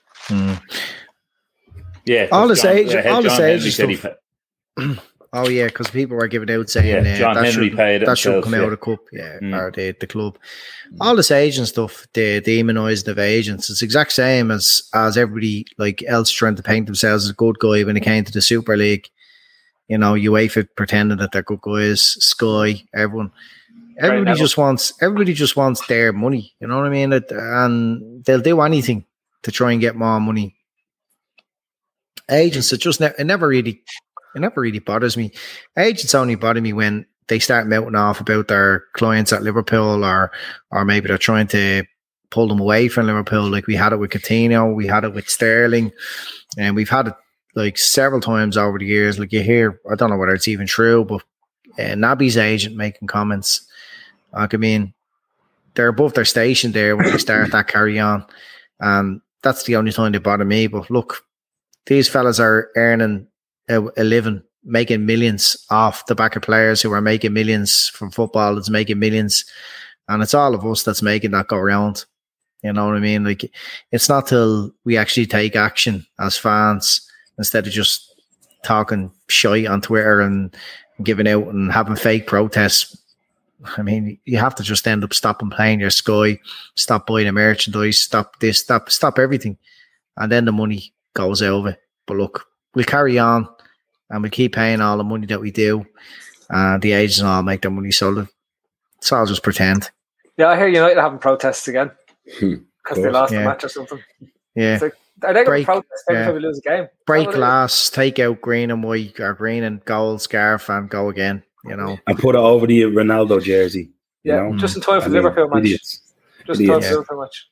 Yeah. All this age stuff. Oh yeah, because people were giving out saying John Henry paid that should come out of the cup, or the club. All this agent stuff, the demonising of agents, it's the exact same as everybody like else trying to paint themselves as a good guy when it came to the Super League. UEFA pretending that they're good guys, Sky, everyone. Everybody just wants their money. You know what I mean? And they'll do anything to try and get more money. Agents, it never really bothers me. Agents only bother me when they start mouthing off about their clients at Liverpool, or maybe they're trying to pull them away from Liverpool. Like we had it with Coutinho, we had it with Sterling, and we've had it like several times over the years. Like you hear, I don't know whether it's even true, but Naby's agent making comments. Like, I mean, they're above their station there when they start that carry on, and that's the only time they bother me. But look, these fellas are earning a living, making millions off the back of players who are making millions from football. That's making millions, and it's all of us that's making that go around. You know what I mean? Like, it's not till we actually take action as fans instead of just talking shite on Twitter and giving out and having fake protests. I mean, you have to just end up stopping playing your Sky, stop buying the merchandise, stop this, stop everything, and then the money goes over. But look, we'll carry on and we'll keep paying all the money that we do, and the agents all make their money. So it's all just pretend. Yeah, I hear United having protests again because they lost the match or something. Yeah. It's like, are they going to protest every time we lose a game? Break glass, take out green and white, or green and gold scarf, and go again. And put it over the Ronaldo jersey. You know? Just in time for the Liverpool match. Idiots. Just in time for the Liverpool match.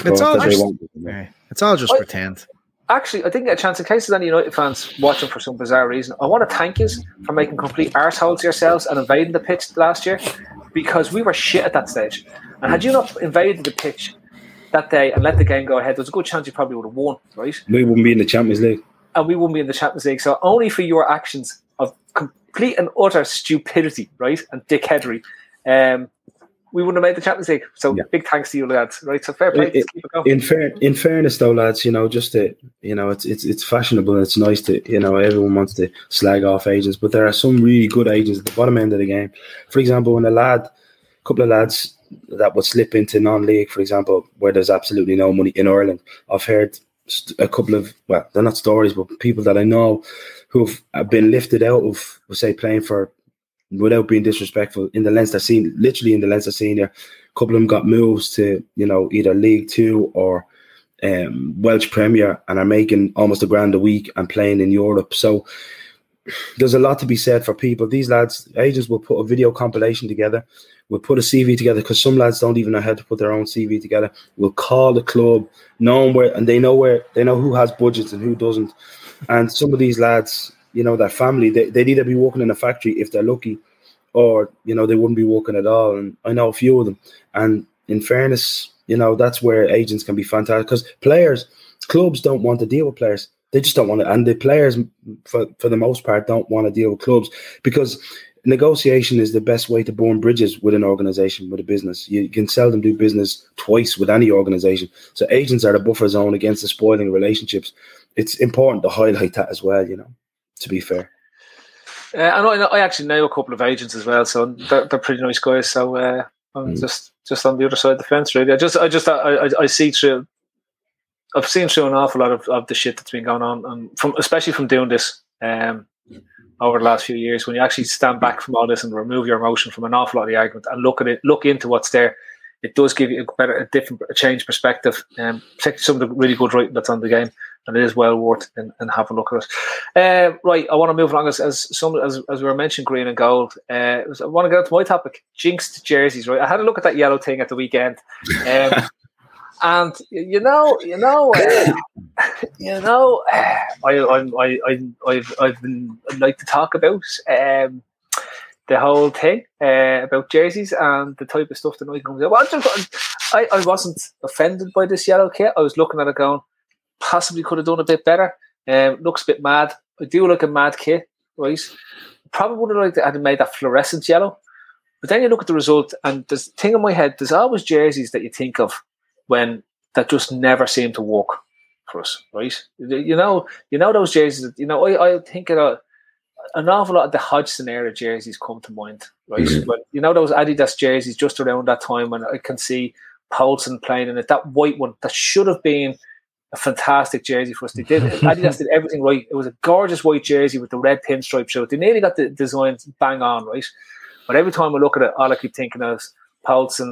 It's all just pretend. Actually, I didn't get a chance, in case there's any United fans watching for some bizarre reason. I want to thank you for making complete arseholes yourselves and invading the pitch last year, because we were shit at that stage. And had you not invaded the pitch that day and let the game go ahead, there's a good chance you probably would have won, right? We wouldn't be in the Champions League. And we wouldn't be in the Champions League. So only for your actions of complete and utter stupidity, right, and dickheadery, we wouldn't have made the Champions League. So big thanks to you, lads. Right, so fair play. Keep it going. In fairness, though, lads, just to, it's fashionable and it's nice to, everyone wants to slag off agents, but there are some really good agents at the bottom end of the game. For example, when a couple of lads that would slip into non-league, for example, where there's absolutely no money in Ireland, I've heard a couple of, well, they're not stories, but people that I know who've been lifted out of, say, playing for, without being disrespectful, in the Leinster Senior, literally in the Leinster Senior, a couple of them got moves to, either League Two or Welsh Premier, and are making almost $1,000 a week and playing in Europe. So there's a lot to be said for people. These lads, agents will put a video compilation together, will put a CV together, because some lads don't even know how to put their own CV together. Will call the club, knowing where, and they know who has budgets and who doesn't. And some of these lads, their family, they'd either be working in a factory if they're lucky, or, they wouldn't be working at all. And I know a few of them. And in fairness, that's where agents can be fantastic, because clubs don't want to deal with players. They just don't want to. And the players, for the most part, don't want to deal with clubs, because negotiation is the best way to burn bridges with an organisation, with a business. You can seldom do business twice with any organisation. So agents are the buffer zone against the spoiling relationships. It's important to highlight that as well, to be fair. I actually know a couple of agents as well, so they're pretty nice guys. So I'm just on the other side of the fence, really. I see through. I've seen through an awful lot of the shit that's been going on, and especially from doing this over the last few years. When you actually stand back from all this and remove your emotion from an awful lot of the argument and look into what's there, it does give you a change perspective. Particularly some of the really good writing that's on the game, and it is well worth and have a look at it. Right, I want to move along as we were mentioning green and gold. I want to get to my topic: jinxed jerseys. Right, I had a look at that yellow thing at the weekend. And I've like to talk about the whole thing about jerseys and the type of stuff that Nike comes out. Well, I wasn't offended by this yellow kit. I was looking at it going, possibly could have done a bit better. Looks a bit mad. I do like a mad kit, right? Probably would have liked it had made that fluorescent yellow. But then you look at the result, and there's a thing in my head. There's always jerseys that you think of when that just never seem to work for us, right? Those jerseys. I think an awful lot of the Hodgson era jerseys come to mind, right? Mm-hmm. But those Adidas jerseys just around that time when I can see Poulsen playing in it. That white one that should have been a fantastic jersey for us. Adidas did everything right. It was a gorgeous white jersey with the red pinstripe show. They nearly got the designs bang on, right? But every time I look at it, all I keep thinking of is Poulsen,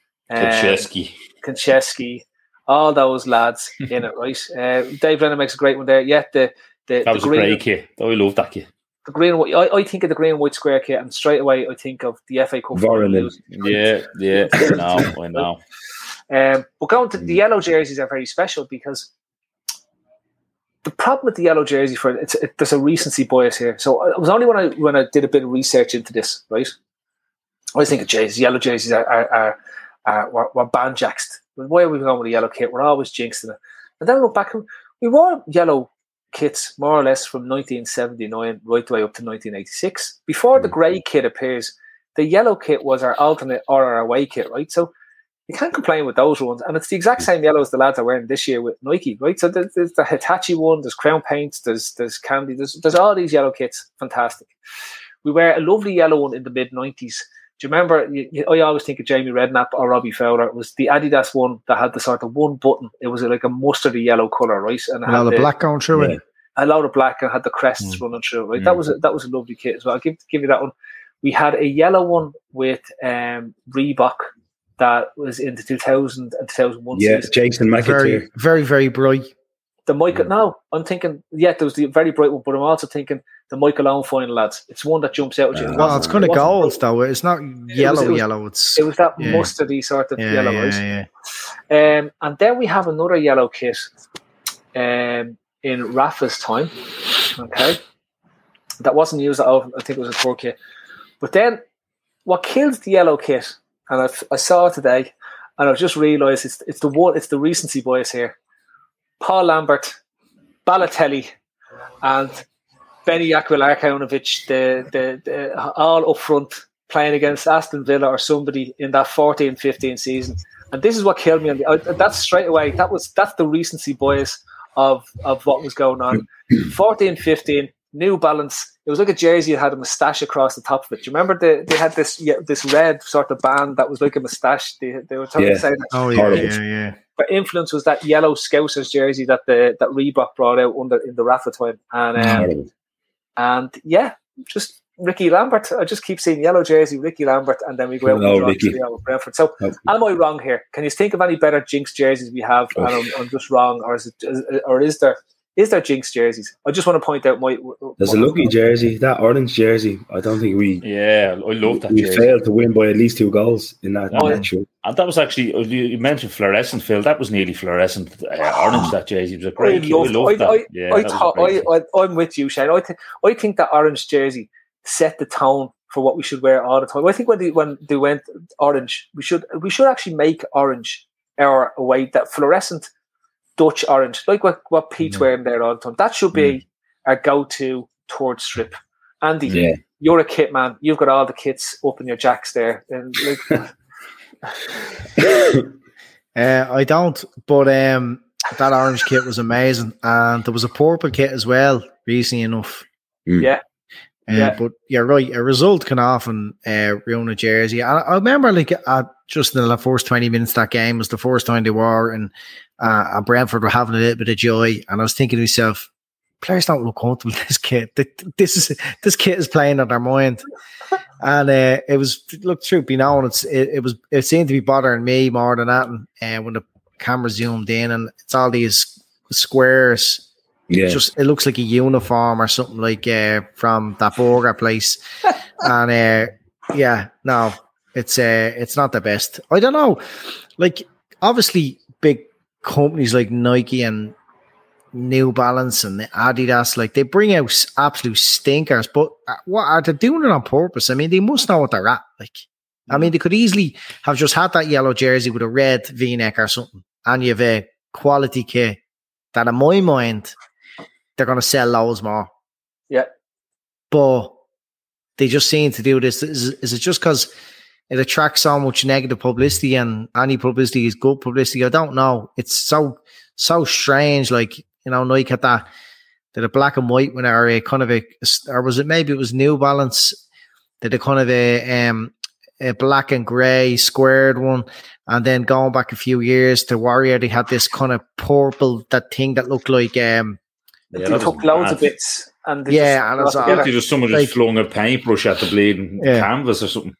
Konchesky, all those lads in it, right? Dave Lennon makes a great one there. Yeah, that was a great kit. I love that kit. The green and white. I think of the green and white square kit, and straight away I think of the FA Cup. Yeah, I know. But going to the yellow jerseys are very special, because the problem with the yellow jersey there's a recency bias here. So it was only when I did a bit of research into this, right? I was thinking yellow jerseys are were banjaxed. Why are we going with a yellow kit? We're always jinxed in it. And then I look back, we wore yellow kits more or less from 1979 right the way up to 1986. Before the grey kit appears, the yellow kit was our alternate or our away kit, right? So you can't complain with those ones. And it's the exact same yellow as the lads are wearing this year with Nike, right? So there's the Hitachi one, there's Crown Paints, there's Candy, there's all these yellow kits. Fantastic. We wear a lovely yellow one in the mid-90s. Do you remember, I always think of Jamie Redknapp or Robbie Fowler. It was the Adidas one that had the sort of one button. It was like a mustardy yellow colour, right? And a lot of black going through it. A lot of black, and had the crests running through it, right? That was a lovely kit as well. I'll give you that one. We had a yellow one with Reebok that was in the 2000 and 2001 season. Jason McAteer. Very, very bright. The Michael, no, I'm thinking, there was the very bright one, but I'm also thinking the Michael Owen final, lads. It's one that jumps out at you. Well, it's kind of gold, though. It's not yellow. It was that mustardy sort of yellow. And then we have another yellow kit in Rafa's time. Okay. That wasn't used at all. I think it was a tour kit. But then what killed the yellow kit, and I saw it today, and I've just realised it's the recency bias here. Paul Lambert, Balotelli, and Benny Aquilarkanovic, the all up front playing against Aston Villa or somebody in that 14-15 season. And this is what killed me. That's straight away. That's the recency bias of what was going on. 14-15, New Balance. It was like a jersey that had a moustache across the top of it. Do you remember they had this red sort of band that was like a moustache? They were trying to say that. Oh yeah. But influence was that yellow Scousers jersey that Reebok brought out in the Rafa time, and just Ricky Lambert. I just keep seeing yellow jersey, Ricky Lambert, and then we go out and draw with Brentford. So am I wrong here? Can you think of any better Jinx jerseys we have? And I'm just wrong, or is there Jinx jerseys? I just want to point out there's a lucky jersey, that orange jersey. I don't think we. Yeah, I love that. We jersey. failed to win by at least 2 goals in that match. And that was actually, you mentioned fluorescent, Phil. That was nearly fluorescent orange. That jersey, it was a great. I loved that. I'm with you, Shane. I think that orange jersey set the tone for what we should wear all the time. I think when they went orange, we should actually make orange our away, that fluorescent Dutch orange, like what Pete's wearing there all the time. That should be our go-to towards strip. Andy, you're a kit man. You've got all the kits up in your jacks there. And I don't, but that orange kit was amazing, and there was a purple kit as well, recently enough. But you're right, a result can often ruin a jersey. I remember just in the first 20 minutes that game was the first time they were, and Brentford were having a little bit of joy, and I was thinking to myself, players don't look comfortable with this kit. This kit is playing on their mind. And it was, look, truth be known, it seemed to be bothering me more than that. And when the camera zoomed in, and it's all these squares. Yeah. It looks like a uniform or something like from that burger place. And it's not the best. I don't know. Like, obviously big companies like Nike and New Balance and Adidas, like, they bring out absolute stinkers, but what are they doing it on purpose? I mean, they must know what they're at. Like, I mean, they could easily have just had that yellow jersey with a red V-neck or something, and you have a quality kit that, in my mind, they're going to sell loads more. Yeah. But they just seem to do this. Is it just because it attracts so much negative publicity, and any publicity is good publicity? I don't know. It's so strange. Like, you know, Nike had that, did a black and white one, or a kind of or was it maybe it was New Balance, did a kind of a black and grey squared one, and then going back a few years to Warrior, they had this kind of purple, that thing that looked like they took loads of bits, and someone just flung a paintbrush at the bleeding canvas or something.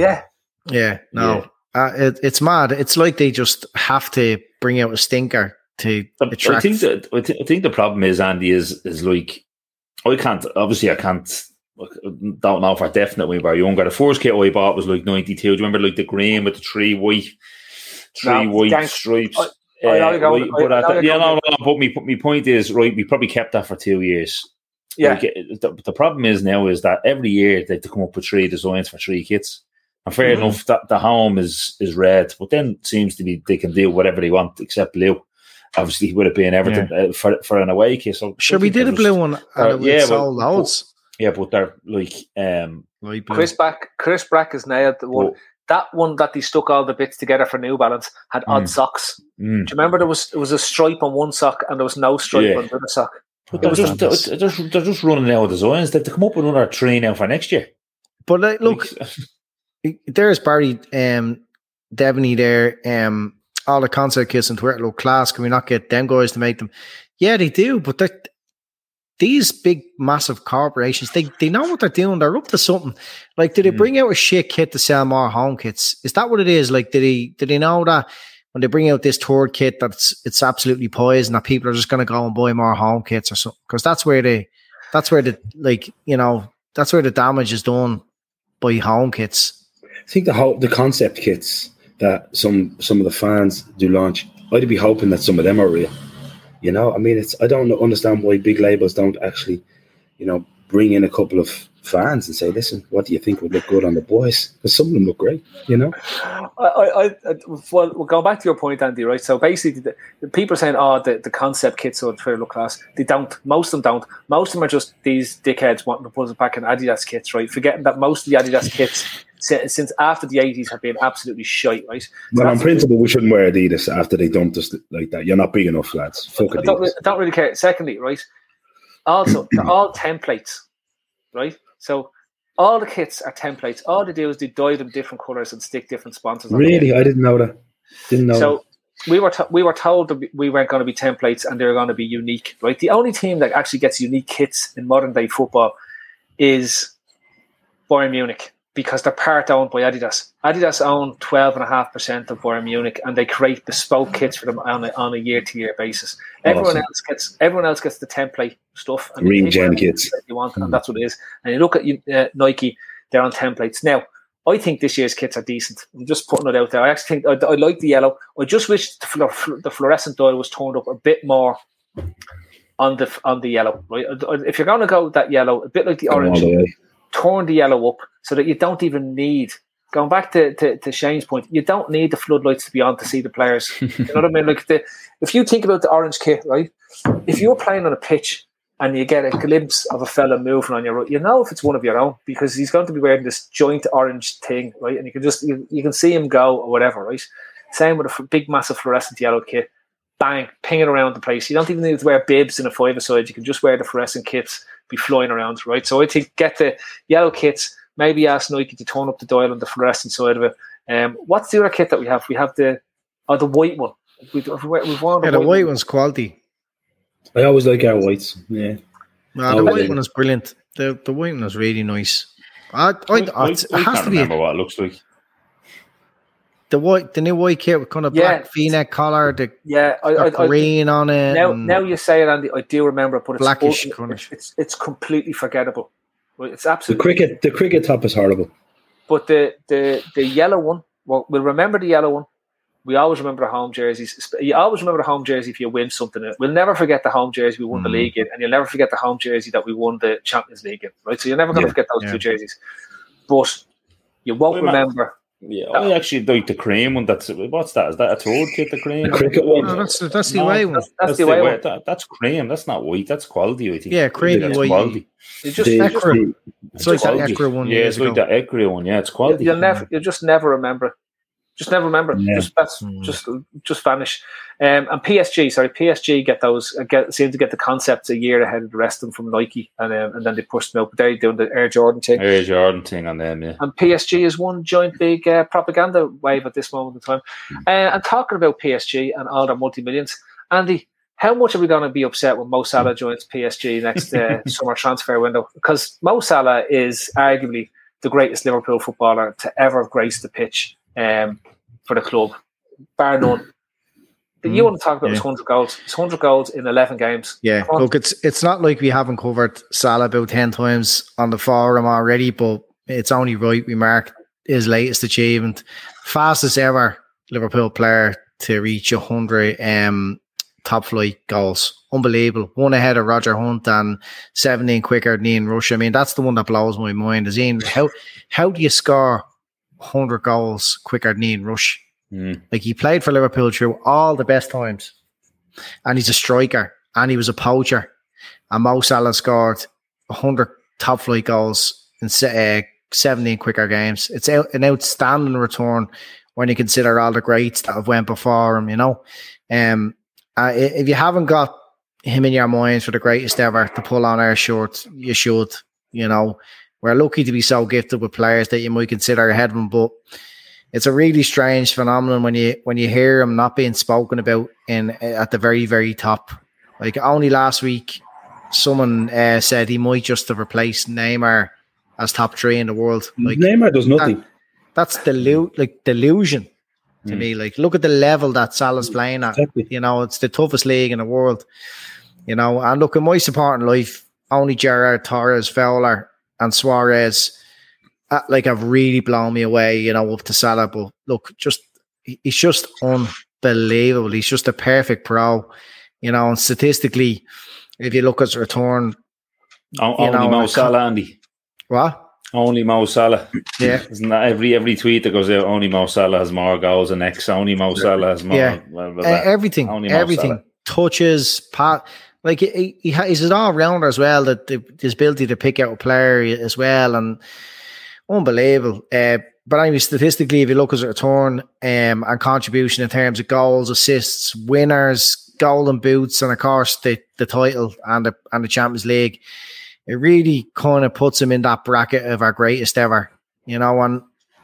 It's mad. It's like they just have to bring out a stinker to attract. I think the problem is, Andy, is like, I can't don't know for definite when we were younger. The first kit I bought was like 92. Do you remember, like, the green with the three white stripes? But my point is, right, we probably kept that for 2 years. Yeah. Like, the problem is now is that every year they have to come up with 3 designs for 3 kits. And fair enough, that the home is red, but then it seems to be they can do whatever they want except blue. Obviously, he would have been everything for an away kit. So sure, we did a blue one, and it sold loads. But they're like Chris Brack has nailed the one. That one that they stuck all the bits together for New Balance had odd socks. Do you remember there was a stripe on one sock and there was no stripe on the other sock? But they're just running out of designs. They have to come up with another 3 now for next year. But look, there's Barry Devaney there. All the concert kits on Twitter look class. Can we not get them guys to make them? Yeah, they do. But these big, massive corporations, they know what they're doing. They're up to something. Like, did they bring out a shit kit to sell more home kits? Is that what it is? Like, did they know that when they bring out this third kit, it's absolutely poison, that people are just going to go and buy more home kits or something, because that's where the damage is done by home kits. I think the concept kits that some of the fans do launch, I'd be hoping that some of them are real. You know, I mean, I don't understand why big labels don't actually, you know, bring in a couple of fans and say, listen, what do you think would look good on the boys? Because some of them look great, you know. Well, going back to your point, Andy, right? So basically, the people are saying, the concept kits are trying to look class. They don't. Most of them don't. Most of them are just these dickheads wanting to put us back in Adidas kits, right? Forgetting that most of the Adidas kits since after the 80s have been absolutely shite, right? Well, on principle, we shouldn't wear Adidas after they dumped us like that. You're not big enough, lads. Fuck Adidas. I don't really care. Secondly, right? Also, they're all templates, right? So all the kits are templates. All they do is they dye them different colours and stick different sponsors on them. Really? I didn't know that. So we were told that we weren't going to be templates and they were going to be unique, right? The only team that actually gets unique kits in modern day football is Bayern Munich, because they're part owned by Adidas. Adidas own 12.5% of Bayern Munich, and they create bespoke kits for them on a year-to-year basis. Everyone else gets the template stuff and regen kits that you want, and that's what it is. And you look at Nike; they're on templates now. I think this year's kits are decent. I'm just putting it out there. I actually think I like the yellow. I just wish the fluorescent dye was toned up a bit more on the yellow. Right? If you're going to go with that yellow, a bit like the orange, turn the yellow up so that you don't even need, going back to Shane's point, you don't need the floodlights to be on to see the players. You know what I mean? Like if you think about the orange kit, right? If you're playing on a pitch and you get a glimpse of a fella moving on your right, you know if it's one of your own, because he's going to be wearing this joint orange thing, right? And you can just you can see him go or whatever, right? Same with a big massive fluorescent yellow kit. Bang, pinging around the place. You don't even need to wear bibs in a five-a-side. You can just wear the fluorescent kits, be flying around, right? So I think get the yellow kits, maybe ask Nike to turn up the dial on the fluorescent side of it. What's the other kit that we have? We have the white one. We've worn the white one's quality. I always like our whites. Yeah. No, the white one is brilliant. The white one is really nice. I can't remember what it looks like. The new white kit with kind of black V-neck collar, green on it. Now you say it, Andy, I do remember it, but blackish. It's completely forgettable. It's absolutely the cricket top is horrible. But the yellow one, well, we'll remember the yellow one. We always remember the home jerseys. You always remember the home jersey if you win something. We'll never forget the home jersey we won the league in, and you'll never forget the home jersey that we won the Champions League in. Right, so you're never going to forget those two jerseys. But you won't remember. Yeah, I actually like the cream one. What's that? Is that a third kit? The cream, the cricket one. No, that's the away one. That's the away one. That's cream. That's not white. That's quality. I think. Yeah, creamy white. Quality. It's like that Ecra one. Yeah, it's like that Ecra one. Yeah, it's quality. You'll just never remember it. Just never remember. Yeah. Just vanish. And PSG get those. Seem to get the concepts a year ahead of the rest of them from Nike, and then they push them out. But they're doing the Air Jordan thing on them. Yeah. And PSG is one joint big propaganda wave at this moment in time. And talking about PSG and all their multi-millions, Andy, how much are we going to be upset when Mo Salah joins PSG next summer transfer window? Because Mo Salah is arguably the greatest Liverpool footballer to ever grace the pitch. For the club, bar none. You want to talk about his 100 goals? It's 100 goals in 11 games. Yeah, look, it's not like we haven't covered Salah about 10 times on the forum already, but it's only right we mark his latest achievement. Fastest ever Liverpool player to reach 100 top flight goals. Unbelievable. One ahead of Roger Hunt and 17 quicker than Ian Rush. I mean, that's the one that blows my mind. Is Ian, how do you score 100 goals quicker than Ian Rush? Like, he played for Liverpool through all the best times, and he's a striker, and he was a poacher, and Mo Salah scored 100 top flight goals in 17 quicker games. It's an outstanding return when you consider all the greats that have went before him, you know. If you haven't got him in your mind for the greatest ever to pull on our shorts, you should. You know, we're lucky to be so gifted with players that you might consider ahead of him, but it's a really strange phenomenon when you hear him not being spoken about at the very, very top. Like, only last week, someone said he might just have replaced Neymar as top 3 in the world. Like, Neymar does nothing. That's delusion. to me. Like, look at the level that Salah's playing at. Exactly. You know, it's the toughest league in the world. You know, and look, in my supporting life, only Gerrard, Torres, Fowler, and Suarez, have really blown me away. You know, up to Salah. But look, he's just unbelievable. He's just a perfect pro. You know, and statistically, if you look at his return, only Mo Salah, Andy. What? Only Mo Salah. Yeah. Isn't that every tweet that goes out? Only Mo Salah has more goals than X. Only Mo Salah has more. Yeah. Everything. Touches, like he's an all-rounder as well. That his ability to pick out a player as well, and unbelievable. But anyway, statistically, if you look at his return and contribution in terms of goals, assists, winners, golden boots, and of course the title and the Champions League, it really kind of puts him in that bracket of our greatest ever. You know, and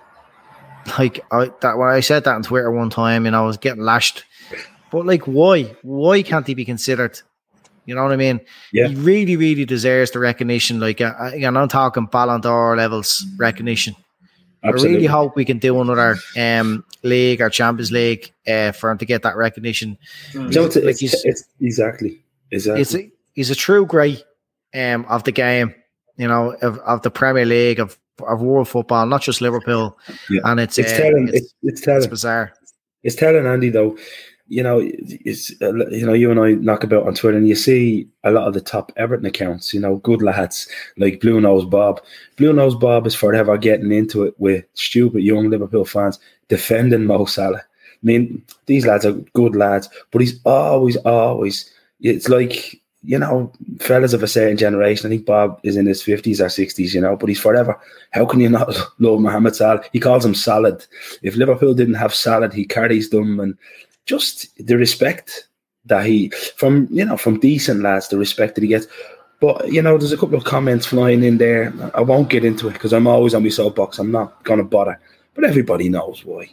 like when I said that on Twitter one time, you know, I was getting lashed. But like, why can't he be considered? You know what I mean? Yeah. He really, really deserves the recognition. Like, I'm talking Ballon d'Or levels recognition. Absolutely. I really hope we can do another league or Champions League for him to get that recognition. Exactly. He's a true great of the game, you know, of the Premier League, of world football, not just Liverpool. Yeah. And it's telling. It's bizarre. It's telling, Andy, though. You know, you and I knock about on Twitter, and you see a lot of the top Everton accounts. You know, good lads like Blue Nose Bob. Blue Nose Bob is forever getting into it with stupid young Liverpool fans defending Mo Salah. I mean, these lads are good lads, but he's always. It's like, you know, fellas of a certain generation. I think Bob is in his 50s or 60s. You know, but he's forever. How can you not love Mohamed Salah? He calls him Salad. If Liverpool didn't have Salad, he carries them. And just the respect that from decent lads, the respect that he gets. But, you know, there's a couple of comments flying in there. I won't get into it because I'm always on my soapbox. I'm not going to bother. But everybody knows why.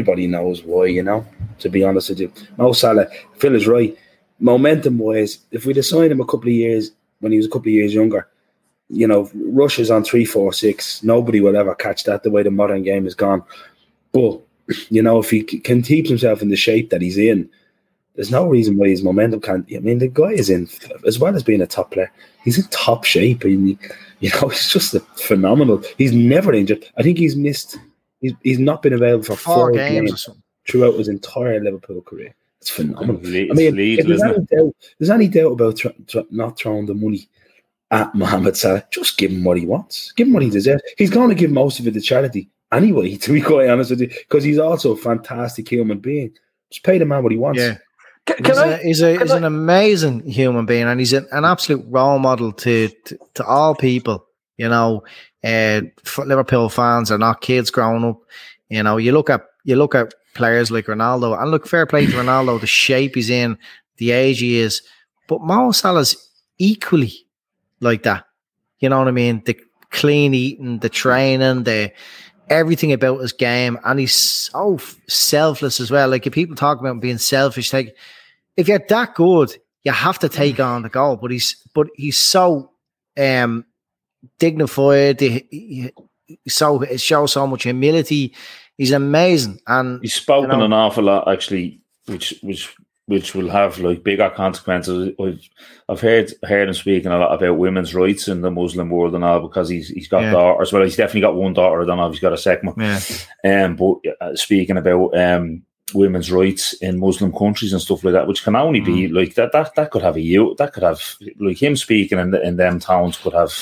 You know, to be honest with you. Mo Salah, Phil is right. Momentum-wise, if we'd assigned him a couple of years, when he was a couple of years younger, you know, rushes on 3-4-6, nobody will ever catch that the way the modern game is gone. But, you know, if he can keep himself in the shape that he's in, there's no reason why his momentum can't. I mean, the guy is in, as well as being a top player, he's in top shape. And, you know, he's just phenomenal. He's never injured. I think he's missed, he's not been available for 4 games throughout his entire Liverpool career. It's phenomenal. I mean, if there's any doubt about not throwing the money at Mohamed Salah, just give him what he wants. Give him what he deserves. He's going to give most of it to charity anyway, to be quite honest with you, because he's also a fantastic human being. Just pay the man what he wants. Yeah. He's an amazing human being, and he's an absolute role model to all people. You know, Liverpool fans are not kids growing up. You know, you look at players like Ronaldo, and look, fair play to Ronaldo, the shape he's in, the age he is, but Mo Salah's equally like that. You know what I mean? The clean eating, the training, the everything about his game, and he's so selfless as well. Like, if people talk about him being selfish, like, if you're that good, you have to take on the goal. But he's so dignified. It shows so much humility. He's amazing, and he's spoken an awful lot, actually, which will have like bigger consequences. I've heard him speaking a lot about women's rights in the Muslim world and all, because he's got daughters. Well, he's definitely got one daughter. I don't know if he's got a second one. Yeah. But speaking about women's rights in Muslim countries and stuff like that, which can only be like that could have like him speaking in them towns could have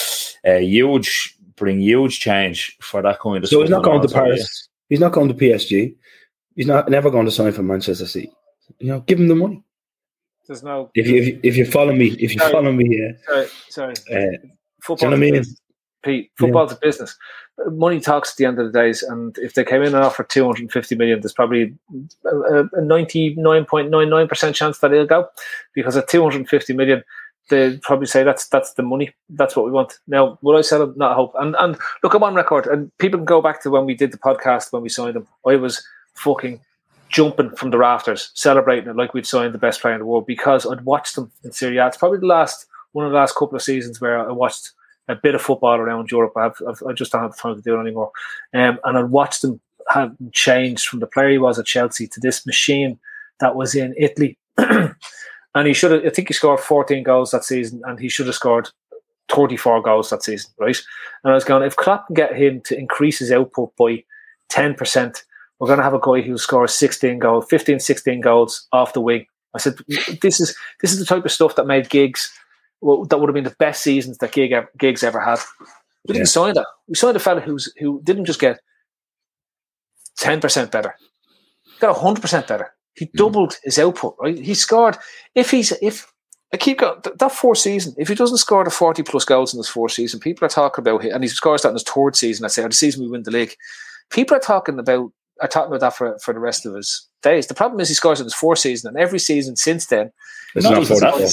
bring huge change for that kind of stuff. So he's not going to Paris. He's not going to PSG. He's never going to sign for Manchester City. You know, give him the money. There's no. If you follow me, Sorry. Football. You know what I mean? Pete, football's a business. Money talks at the end of the days, and if they came in and offered 250 million, there's probably a 99.99% chance that it'll go, because at 250 million, they'll probably say that's the money. That's what we want. Now, will I sell him? Not a hope. And look, I'm on record, and people can go back to when we did the podcast when we signed him. I was fucking jumping from the rafters, celebrating it like we'd signed the best player in the world, because I'd watched them in Serie A. It's probably one of the last couple of seasons where I watched a bit of football around Europe. I just don't have the time to do it anymore. And I watched them hadn't changed from the player he was at Chelsea to this machine that was in Italy. And he should have, I think he scored 14 goals that season, and he should have scored 34 goals that season, right? And I was going, if Klopp can get him to increase his output by 10%, we're going to have a guy who scores 16 goals off the wing. I said, this is the type of stuff that made Giggs, that would have been the best seasons that Giggs ever had. We didn't sign that. We signed a fella who didn't just get 10% better. He got 100% better. He doubled his output, right? He scored, if I keep going, that fourth season, if he doesn't score the 40 plus goals in his fourth season, people are talking about him, and he scores that in his third season, let's say, or the season we win the league. People are talking about that for the rest of his days. The problem is he scores in his fourth season, and every season since then. Not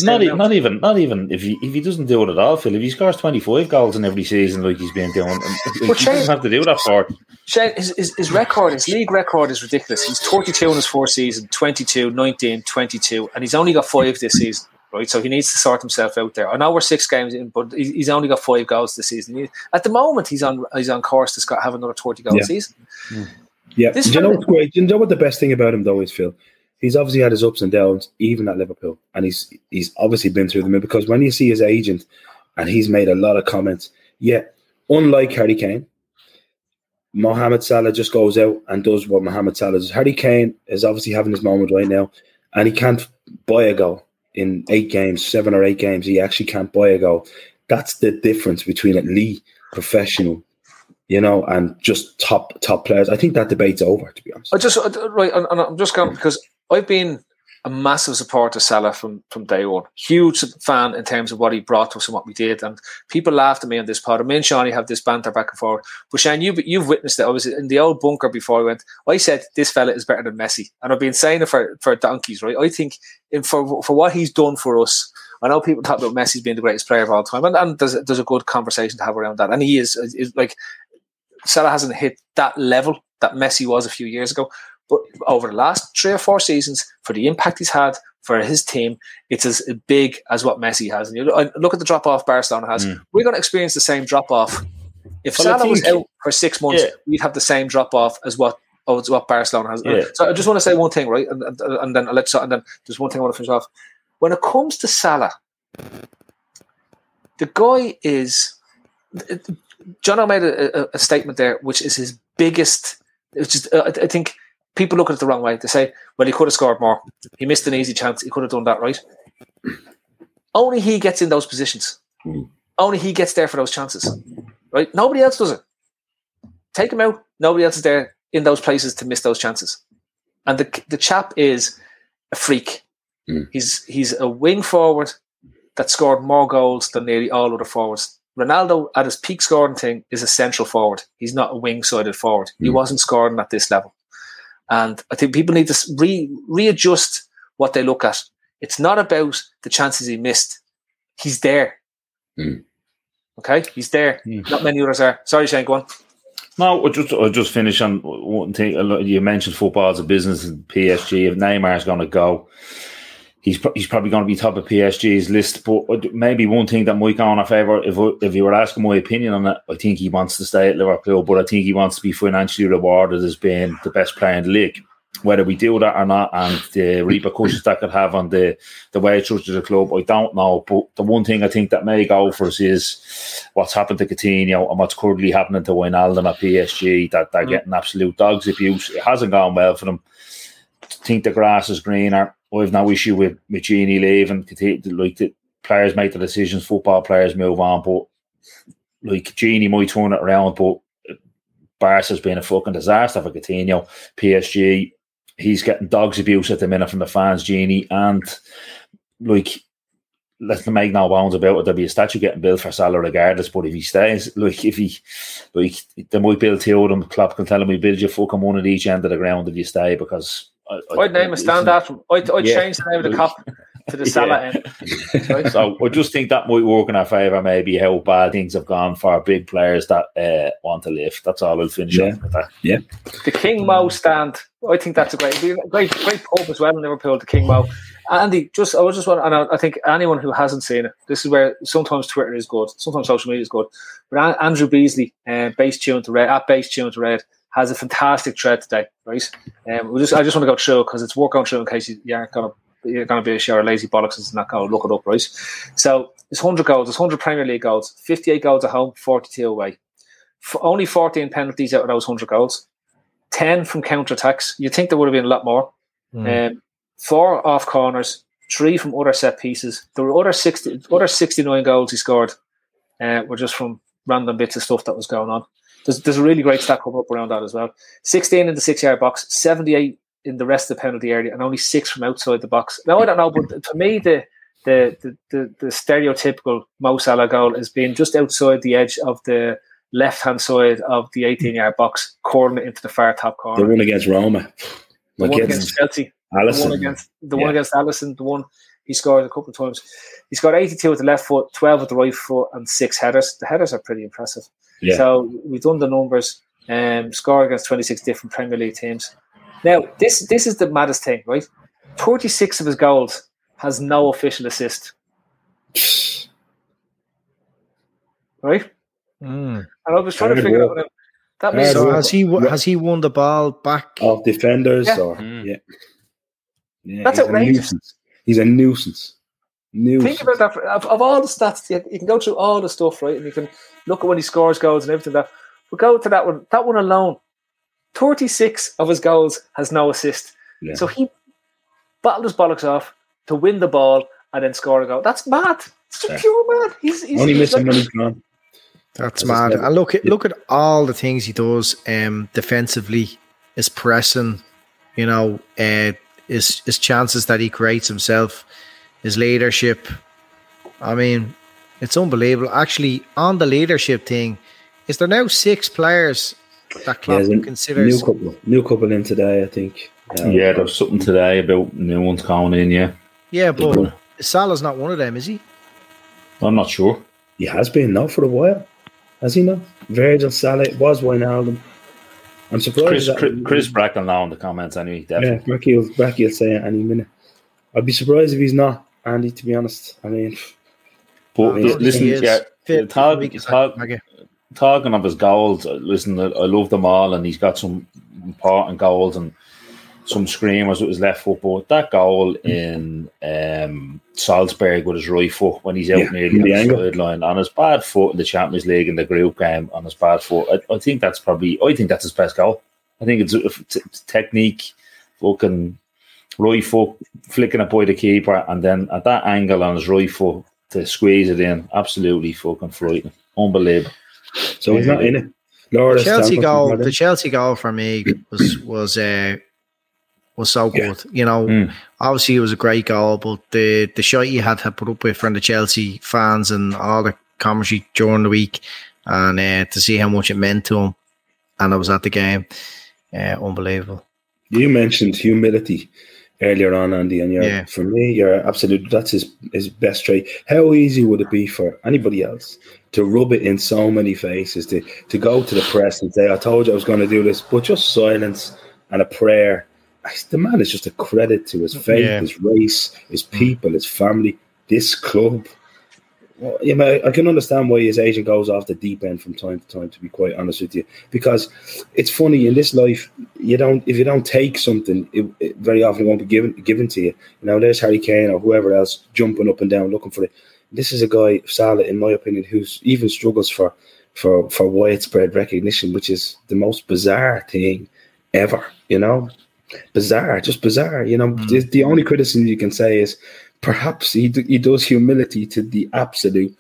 even if he doesn't do it at all, Phil. If he scores 25 goals in every season like he's been doing, he doesn't have to do that for. Shane, his record, his league record is ridiculous. He's 32 in his fourth season, 22, 19, 22, and he's only got 5 this season. Right, so he needs to sort himself out there. I know we're 6 games in, but he's only got 5 goals this season. At the moment, he's on course to have another 30 goal season. Yeah, do you know what's great? Do you know what the best thing about him though is, Phil? He's obviously had his ups and downs, even at Liverpool, and he's obviously been through them. Because when you see his agent, and he's made a lot of comments. Yeah, unlike Harry Kane, Mohamed Salah just goes out and does what Mohamed Salah does. Harry Kane is obviously having his moment right now, and he can't buy a goal. In 8 games, 7 or 8 games, he actually can't buy a goal. That's the difference between elite, professional, and just top players. I think that debate's over, to be honest. I'm just going because I've been a massive supporter of Salah from day one. Huge fan in terms of what he brought to us and what we did. And people laughed at me on this pod. Me and Shawnee have this banter back and forth. But Shane, you've witnessed it. I was in the old bunker before I went. I said this fella is better than Messi, and I've been saying it for donkeys. Right? I think for what he's done for us. I know people talk about Messi being the greatest player of all time, and there's a good conversation to have around that. And he is like Salah hasn't hit that level that Messi was a few years ago. But over the last 3 or 4 seasons, for the impact he's had for his team, it's as big as what Messi has. And you look at the drop-off Barcelona has. We're going to experience the same drop-off. If Salah was out for 6 months, we'd have the same drop-off as what Barcelona has. Yeah. So I just want to say one thing, right? And then there's one thing I want to finish off. When it comes to Salah, the guy is... John O made a statement there, which is his biggest... It's just, I think... People look at it the wrong way. They say, well, he could have scored more. He missed an easy chance. He could have done that, right? Only he gets in those positions. Only he gets there for those chances, right? Nobody else does it. Take him out. Nobody else is there in those places to miss those chances. And the chap is a freak. He's a wing forward that scored more goals than nearly all other forwards. Ronaldo, at his peak scoring thing, is a central forward. He's not a wing-sided forward. He wasn't scoring at this level. And I think people need to readjust what they look at. It's not about the chances he missed. He's there. Okay? He's there. Not many others are. Sorry, Shane, go on. No, I'll just finish on one thing. You mentioned football as a business and PSG. If Neymar's going to go, he's probably going to be top of PSG's list. But maybe one thing that might go in our favour, if you were asking my opinion on it, I think he wants to stay at Liverpool, but I think he wants to be financially rewarded as being the best player in the league. Whether we do that or not, and the repercussions that could have on the wage structure of the club, I don't know. But the one thing I think that may go for us is what's happened to Coutinho and what's currently happening to Wijnaldum at PSG, that they're getting absolute dog's abuse. It hasn't gone well for them. I think the grass is greener. I have no issue with Gini leaving. Like, the players make the decisions, football players move on, but like Gini might turn it around, but Barca's been a fucking disaster for Coutinho. PSG, he's getting dog's abuse at the minute from the fans, Gini, and like, let's make no bounds about it, there'll be a statue getting built for Salah regardless. But if he stays, they might build 2 of them. Klopp can tell him, we build you fucking one at each end of the ground if you stay, because I'd name a standard from. I'd change the name of the cup to the Salah end. Right? So I just think that might work in our favour, maybe, how bad things have gone for big players that want to live. That's all I'll finish off with that. Yeah. The King Mo stand, I think that's a great pub as well in Liverpool, the King Mo. Andy, I think anyone who hasn't seen it, this is where sometimes Twitter is good, sometimes social media is good. But Andrew Beasley, Base Tune to Red, has a fantastic thread today, right? I just want to go through because it's work on through in case you aren't you're going to be a share of lazy bollocks and not going to look it up, right? So it's 100 goals, it's 100 Premier League goals, 58 goals at home, 42 away. Only 14 penalties out of those 100 goals, 10 from counter-attacks. You'd think there would have been a lot more. 4 off corners, 3 from other set pieces. There were other 69 goals he scored were just from random bits of stuff that was going on. There's a really great stat cover up around that as well. 16 in the 6-yard box, 78 in the rest of the penalty area, and only 6 from outside the box. Now I don't know, but for me the stereotypical Mo Salah goal is being just outside the edge of the left-hand side of the 18-yard box, curling it into the far top corner. The one against Roma. The one against Chelsea. Alisson. The one against Alisson. The one he scored a couple of times. He scored 82 with the left foot, 12 with the right foot, and 6 headers. The headers are pretty impressive. Yeah. So we've done the numbers. Score against 26 different Premier League teams. Now, this is the maddest thing, right? 36 of his goals has no official assist. Right? And I was trying to figure out that means. So has he won the ball back off defenders? Yeah. Or yeah, that's outrageous. He's a nuisance. Think about that. Of all the stats, you can go through all the stuff, right? And you can look at when he scores goals and everything. But go to that one. That one alone, 36 of his goals has no assist. Yeah. So he battled his bollocks off to win the ball and then score a goal. That's mad. It's just pure mad. He's only missing when he's gone. That's mad. And look at all the things he does defensively, his pressing, his chances that he creates himself, his leadership. I mean, it's unbelievable. Actually, on the leadership thing, is there now 6 players that Klopp considers? New couple in today, I think. There's something today about new ones coming in, yeah. Yeah, but Salah's not one of them, is he? I'm not sure. He has been now for a while. Has he not? Virgil, Salah, it was Wijnaldum. I'm surprised. Chris Bracknell now in the comments anyway. Definitely. Yeah, Bracky will say it any minute. I'd be surprised if he's not, Andy, to be honest. I mean, listen, talking of his goals, listen, I love them all, and he's got some important goals and some screamers with his left foot. But that goal in Salzburg with his right foot when he's out near the sideline on his bad foot in the Champions League in the group game on his bad foot, I think that's his best goal. I think it's technique, fucking right foot flicking it by the keeper, and then at that angle on his right foot to squeeze it in. Absolutely fucking frightening, unbelievable. So he's not in it. The Chelsea goal for me was so good. Obviously it was a great goal, but the shot you had to put up with from the Chelsea fans and all the commentary during the week, and to see how much it meant to him, and I was at the game, unbelievable. You mentioned humility earlier on, Andy, and for me, that's his best trait. How easy would it be for anybody else to rub it in so many faces, to go to the press and say, I told you I was going to do this, but just silence and a prayer. The man is just a credit to his faith, his race, his people, his family, this club. Well, I can understand why his agent goes off the deep end from time to time, to be quite honest with you, because it's funny in this life. If you don't take something, it very often won't be given to you. There's Harry Kane or whoever else jumping up and down looking for it. This is a guy, Salah, in my opinion, who's even struggles for widespread recognition, which is the most bizarre thing ever. Bizarre. The only criticism you can say is perhaps he does humility to the absolute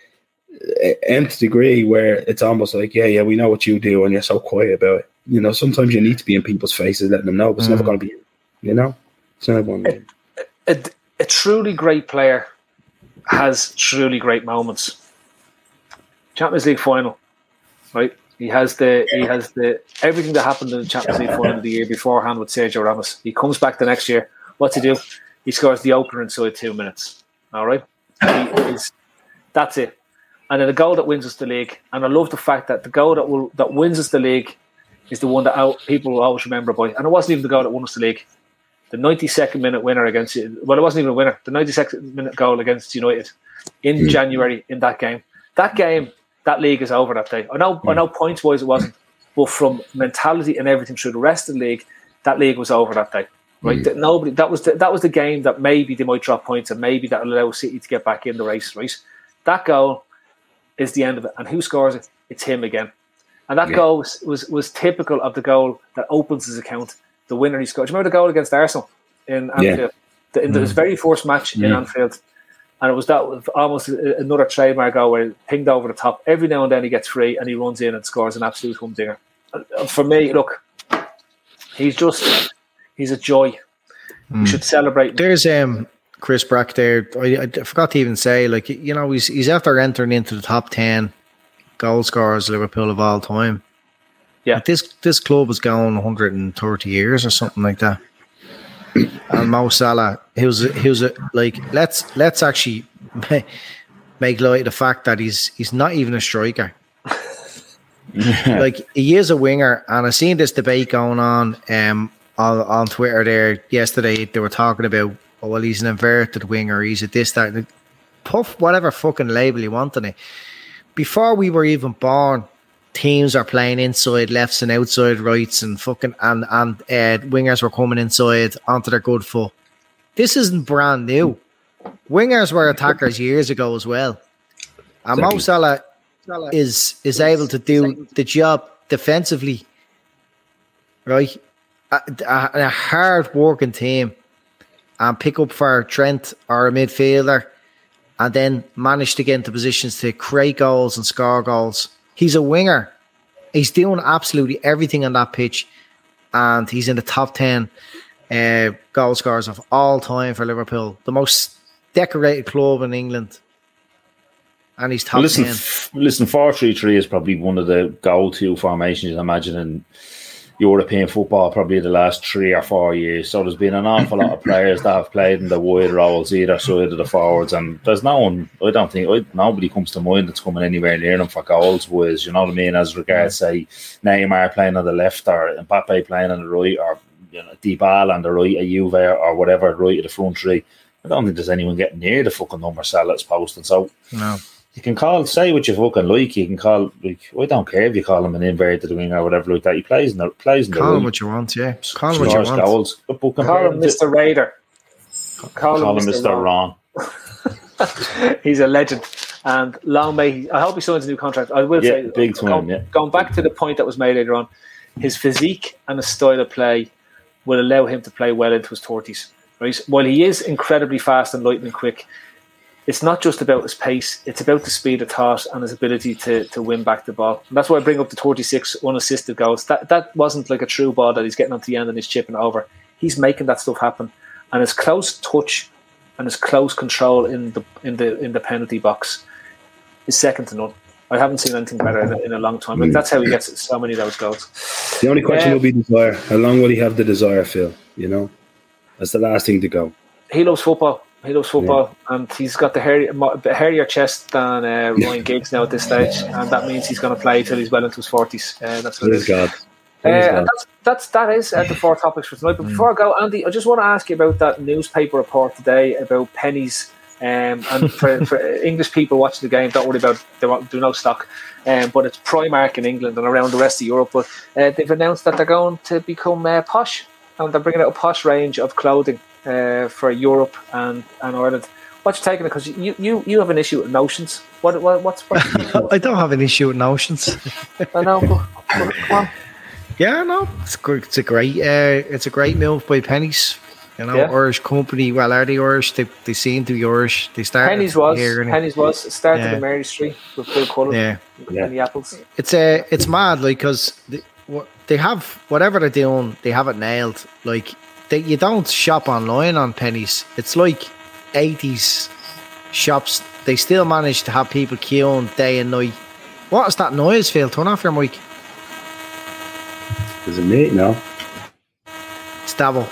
nth degree, where it's almost like, we know what you do, and you're so quiet about it. Sometimes you need to be in people's faces, letting them know, but it's never going to be you. It's not one. A truly great player has truly great moments. Champions League final, right? He has the everything that happened in the Champions League final the year beforehand with Sergio Ramos. He comes back the next year. What's he do? He scores the opener inside 2 minutes. All right, that's it. And then the goal that wins us the league. And I love the fact that the goal that wins us the league is the one that people will always remember by. And it wasn't even the goal that won us the league. The 92nd minute winner against it. Well, it wasn't even a winner. The 92nd minute goal against United in January in that game. That league is over that day. I know points wise it wasn't, But from mentality and everything through the rest of the league, that league was over that day. Right? That was the game that maybe they might drop points and maybe that will allow City to get back in the race. Right? That goal is the end of it. And who scores it? It's him again. And that goal was typical of the goal that opens his account. The winner he scored. Do you remember the goal against Arsenal in Anfield? In his very first match in Anfield. And it was almost another trademark goal where he pinged over the top. Every now and then he gets free and he runs in and scores an absolute humdinger. For me, look, he's a joy. We should celebrate him. There's Chris Brack there. I forgot to even say, like, you know, he's after entering into the top 10 goal scorers Liverpool of all time. Yeah, but this club was going 130 years or something like that. And Mo Salah, he was like, let's actually make light of the fact that he's not even a striker. Like, he is a winger, and I've seen this debate going on Twitter there yesterday. They were talking about, oh, well, he's an inverted winger, he's a this, that, puff whatever fucking label you want on it. Before we were even born, teams are playing inside lefts and outside rights, and wingers were coming inside onto their good foot. This isn't brand new. Wingers were attackers years ago as well. And Mo Salah is able to do the job defensively, right? A hard working team, and pick up for Trent or a midfielder, and then manage to get into positions to create goals and score goals. He's a winger. He's doing absolutely everything on that pitch, and he's in the top 10 goal scorers of all time for Liverpool, the most decorated club in England. And he's top 10. Listen, 4-3-3 is probably one of the go-to formations you'd imagine in European football probably the last 3 or 4 years. So there's been an awful lot of players that have played in the wide roles either side of the forwards, and there's no one, I don't think, nobody comes to mind that's coming anywhere near them for goals wise, you know what I mean, as regards say Neymar playing on the left or Mbappe playing on the right, or, you know, Dybala on the right, a Juve or whatever, right at the front three. I don't think there's anyone getting near the fucking number Salah's posting. So no. You can say what you fucking like. You can call, like, I don't care if you call him an inverted winger or whatever like that. He plays in the call him what you want, yeah. Call him what you want. Goals. Call him Mr. Raider. Call him Mr. Ron. He's a legend, and long may I hope he signs a new contract. I will say, big time. Going back to the point that was made later on, his physique and his style of play will allow him to play well into his 30s. Right? While he is incredibly fast and lightning quick, it's not just about his pace, it's about the speed of thought and his ability to win back the ball. And that's why I bring up the 36 unassisted goals. That wasn't like a true ball that he's getting onto the end and he's chipping over. He's making that stuff happen. And his close touch and his close control in the penalty box is second to none. I haven't seen anything better in a long time. Like, that's how he gets so many of those goals. The only question will be desire. How long will he have the desire, Phil? You know? That's the last thing to go. He loves football. And he's got the hairier chest than Ryan Giggs now at this stage, and that means he's going to play till he's well into his 40s. That's what it is. God. And that is the 4 topics for tonight. But before I go, Andy, I just want to ask you about that newspaper report today about pennies. And for English people watching the game, don't worry about it. They won't do no stock. But it's Primark in England and around the rest of Europe. But they've announced that they're going to become posh, and they're bringing out a posh range of clothing for Europe and Ireland. What's your take on it? Because you have an issue with notions. What's I don't have an issue with notions. I know, but come on. Yeah, no, it's a great move by Pennies. You know, Irish company. Well, are they Irish? They seem to be Irish. They started Pennies was started in Mary Street with Bill Cullen. Penny apples. It's mad, like, because they have whatever they're doing. They have it nailed. Like, you don't shop online on Pennies. It's like 80s shops. They still manage to have people queuing day and night. What is that noise, Phil? Turn off your mic. Is it me? No. Stable.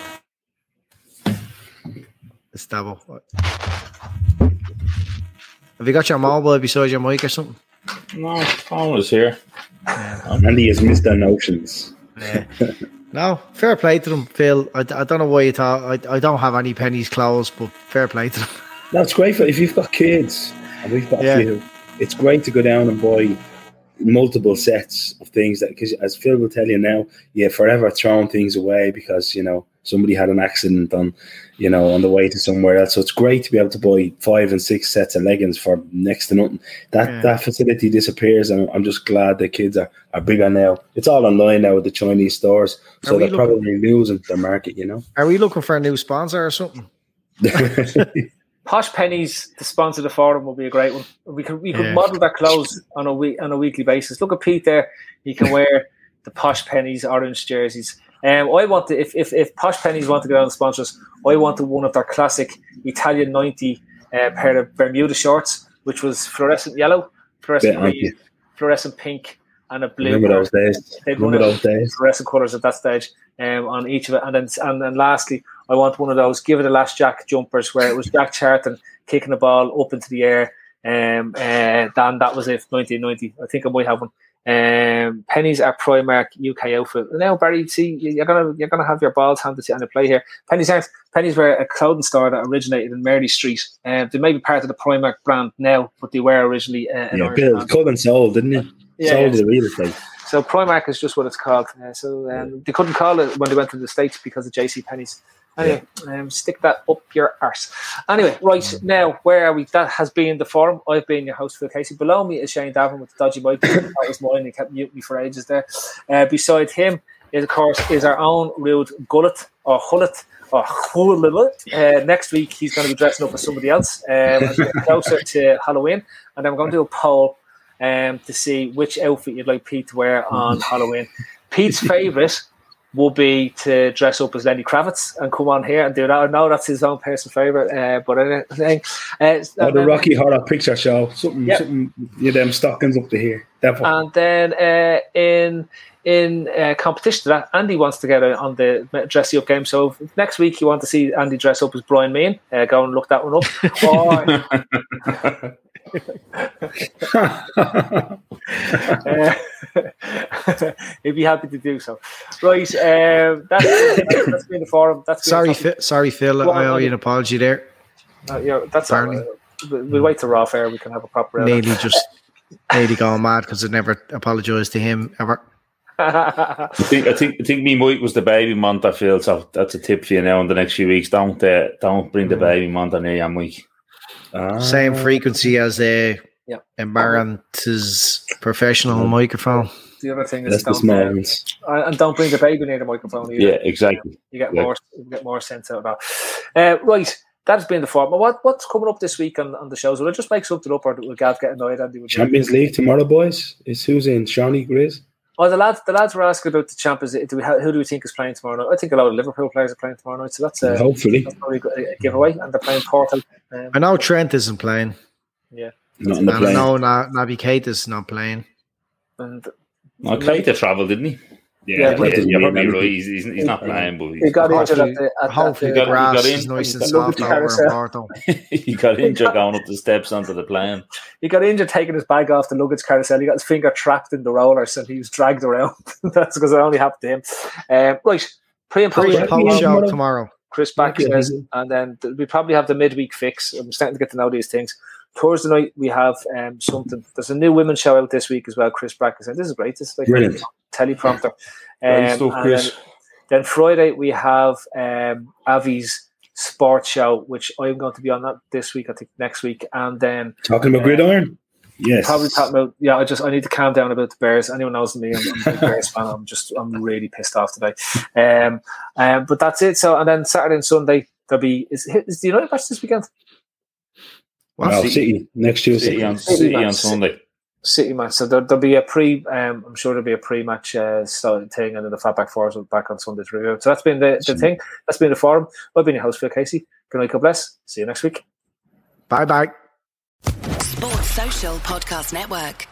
Have you got your mobile beside your mic or something? No, phone was here. Andy has missed their notions. Yeah. No, fair play to them, Phil. I don't know why you thought I don't have any Pennies clothes, but fair play to them. No, it's great if you've got kids, and we've got a few. It's great to go down and buy, multiple sets of things that, because as Phil will tell you now, forever throwing things away because, somebody had an accident on the way to somewhere else. So it's great to be able to buy 5 and 6 sets of leggings for next to nothing. That facility disappears, and I'm just glad the kids are bigger now. It's all online now with the Chinese stores, so they're probably losing their market, Are we looking for a new sponsor or something? Posh Pennies to sponsor the forum will be a great one. We could model their clothes on a weekly basis. Look at Pete there; he can wear the Posh Pennies orange jerseys. I want to, if Posh Pennies want to get on the sponsors, I wanted one of their classic Italian 90 pair of Bermuda shorts, which was fluorescent yellow, fluorescent green, fluorescent pink, and a blue. Remember those days? Fluorescent colours at that stage on each of it, and then lastly, I want one of those Give It a Last Jack jumpers where it was Jack Charlton kicking the ball up into the air. Dan, that was it. 1990. I think I might have one. Pennies are Primark UK outfit. Now, Barry, see, you're gonna have your balls handed to you on the play here. Pennies were a clothing store that originated in Merley Street. They may be part of the Primark brand now, but they were originally Bill Cullen sold, didn't it? Sold the real estate. So Primark is just what it's called. They couldn't call it when they went to the States because of JC Penney's. Anyway, stick that up your arse. Anyway, right now, where are we? That has been the forum. I've been your host, Phil Casey. Below me is Shane Davin with the dodgy mic. That was mine. He kept muting me for ages there. Beside him is, of course, our own Rude Gullet or Hullet. Next week, he's going to be dressing up as somebody else. Closer to Halloween, and then we're going to do a poll to see which outfit you'd like Pete to wear on Halloween. Pete's favourite will be to dress up as Lenny Kravitz and come on here and do that. I know that's his own personal favourite, but anything. The Rocky Horror Picture Show, something, them stockings up to here. Definitely. And then in competition to that, Andy wants to get on the dress you up game. So if next week you want to see Andy dress up as Brian Mean, go and look that one up. He'd be happy to do so. Right, that's been the forum. Sorry, Phil. I owe you an apology there. That's all right. We'll wait till we're off air. We can have a proper. Nearly going mad because I never apologised to him ever. I think me Mike was the baby month. I feel so. That's a tip for you now in the next few weeks. Don't bring the baby month near you, Mike. Same frequency as Baron's professional microphone. The other thing is don't bring the baby near the microphone either. Yeah, exactly. You get more sense out of that. Right, that's been the format. What's coming up this week on the shows? Will I just make something up, or will Gav get annoyed? Andy, Champions League tomorrow, boys. Who's in? Shawnee Grizz. Oh, the lads were asking about the Champions. Who do we think is playing tomorrow night? I think a lot of Liverpool players are playing tomorrow night, so that's hopefully that's probably a giveaway. And they're playing Porto. I know Trent isn't playing. Yeah, and I know Naby Keita is not playing. And Keita travelled, didn't he? Yeah, you're probably right. He's not playing, but he got injured hopefully the grass is nice and soft over in Porto. He got injured going up the steps onto the plane. He got injured taking his bag off the luggage carousel. He got his finger trapped in the rollers and he was dragged around. That's because it only happened to him. Right, pre and post show tomorrow. Chris back says, and then we probably have the midweek fix. I'm starting to get to know these things. Thursday night we have something. There's a new women's show out this week as well. Chris Bracken said, "This is great. This is like a teleprompter." Then Friday we have Avi's sports show, which I'm going to be on that this week. I think next week, and then talking about gridiron. Yes, probably talking about. Yeah, I need to calm down about the Bears. Anyone knows me? I'm a big Bears fan. I'm really pissed off today. But that's it. So and then Saturday and Sunday there'll be is the United match this weekend. Wow, City next Tuesday. City on Sunday. City match. So there'll be a pre. I'm sure there'll be a pre-match thing, and then the Fatback Fours will be back on Sunday to review. So that's been the thing. That's been the forum. I've been your host, Phil Casey. Good night, God bless. See you next week. Bye bye. Sports Social Podcast Network.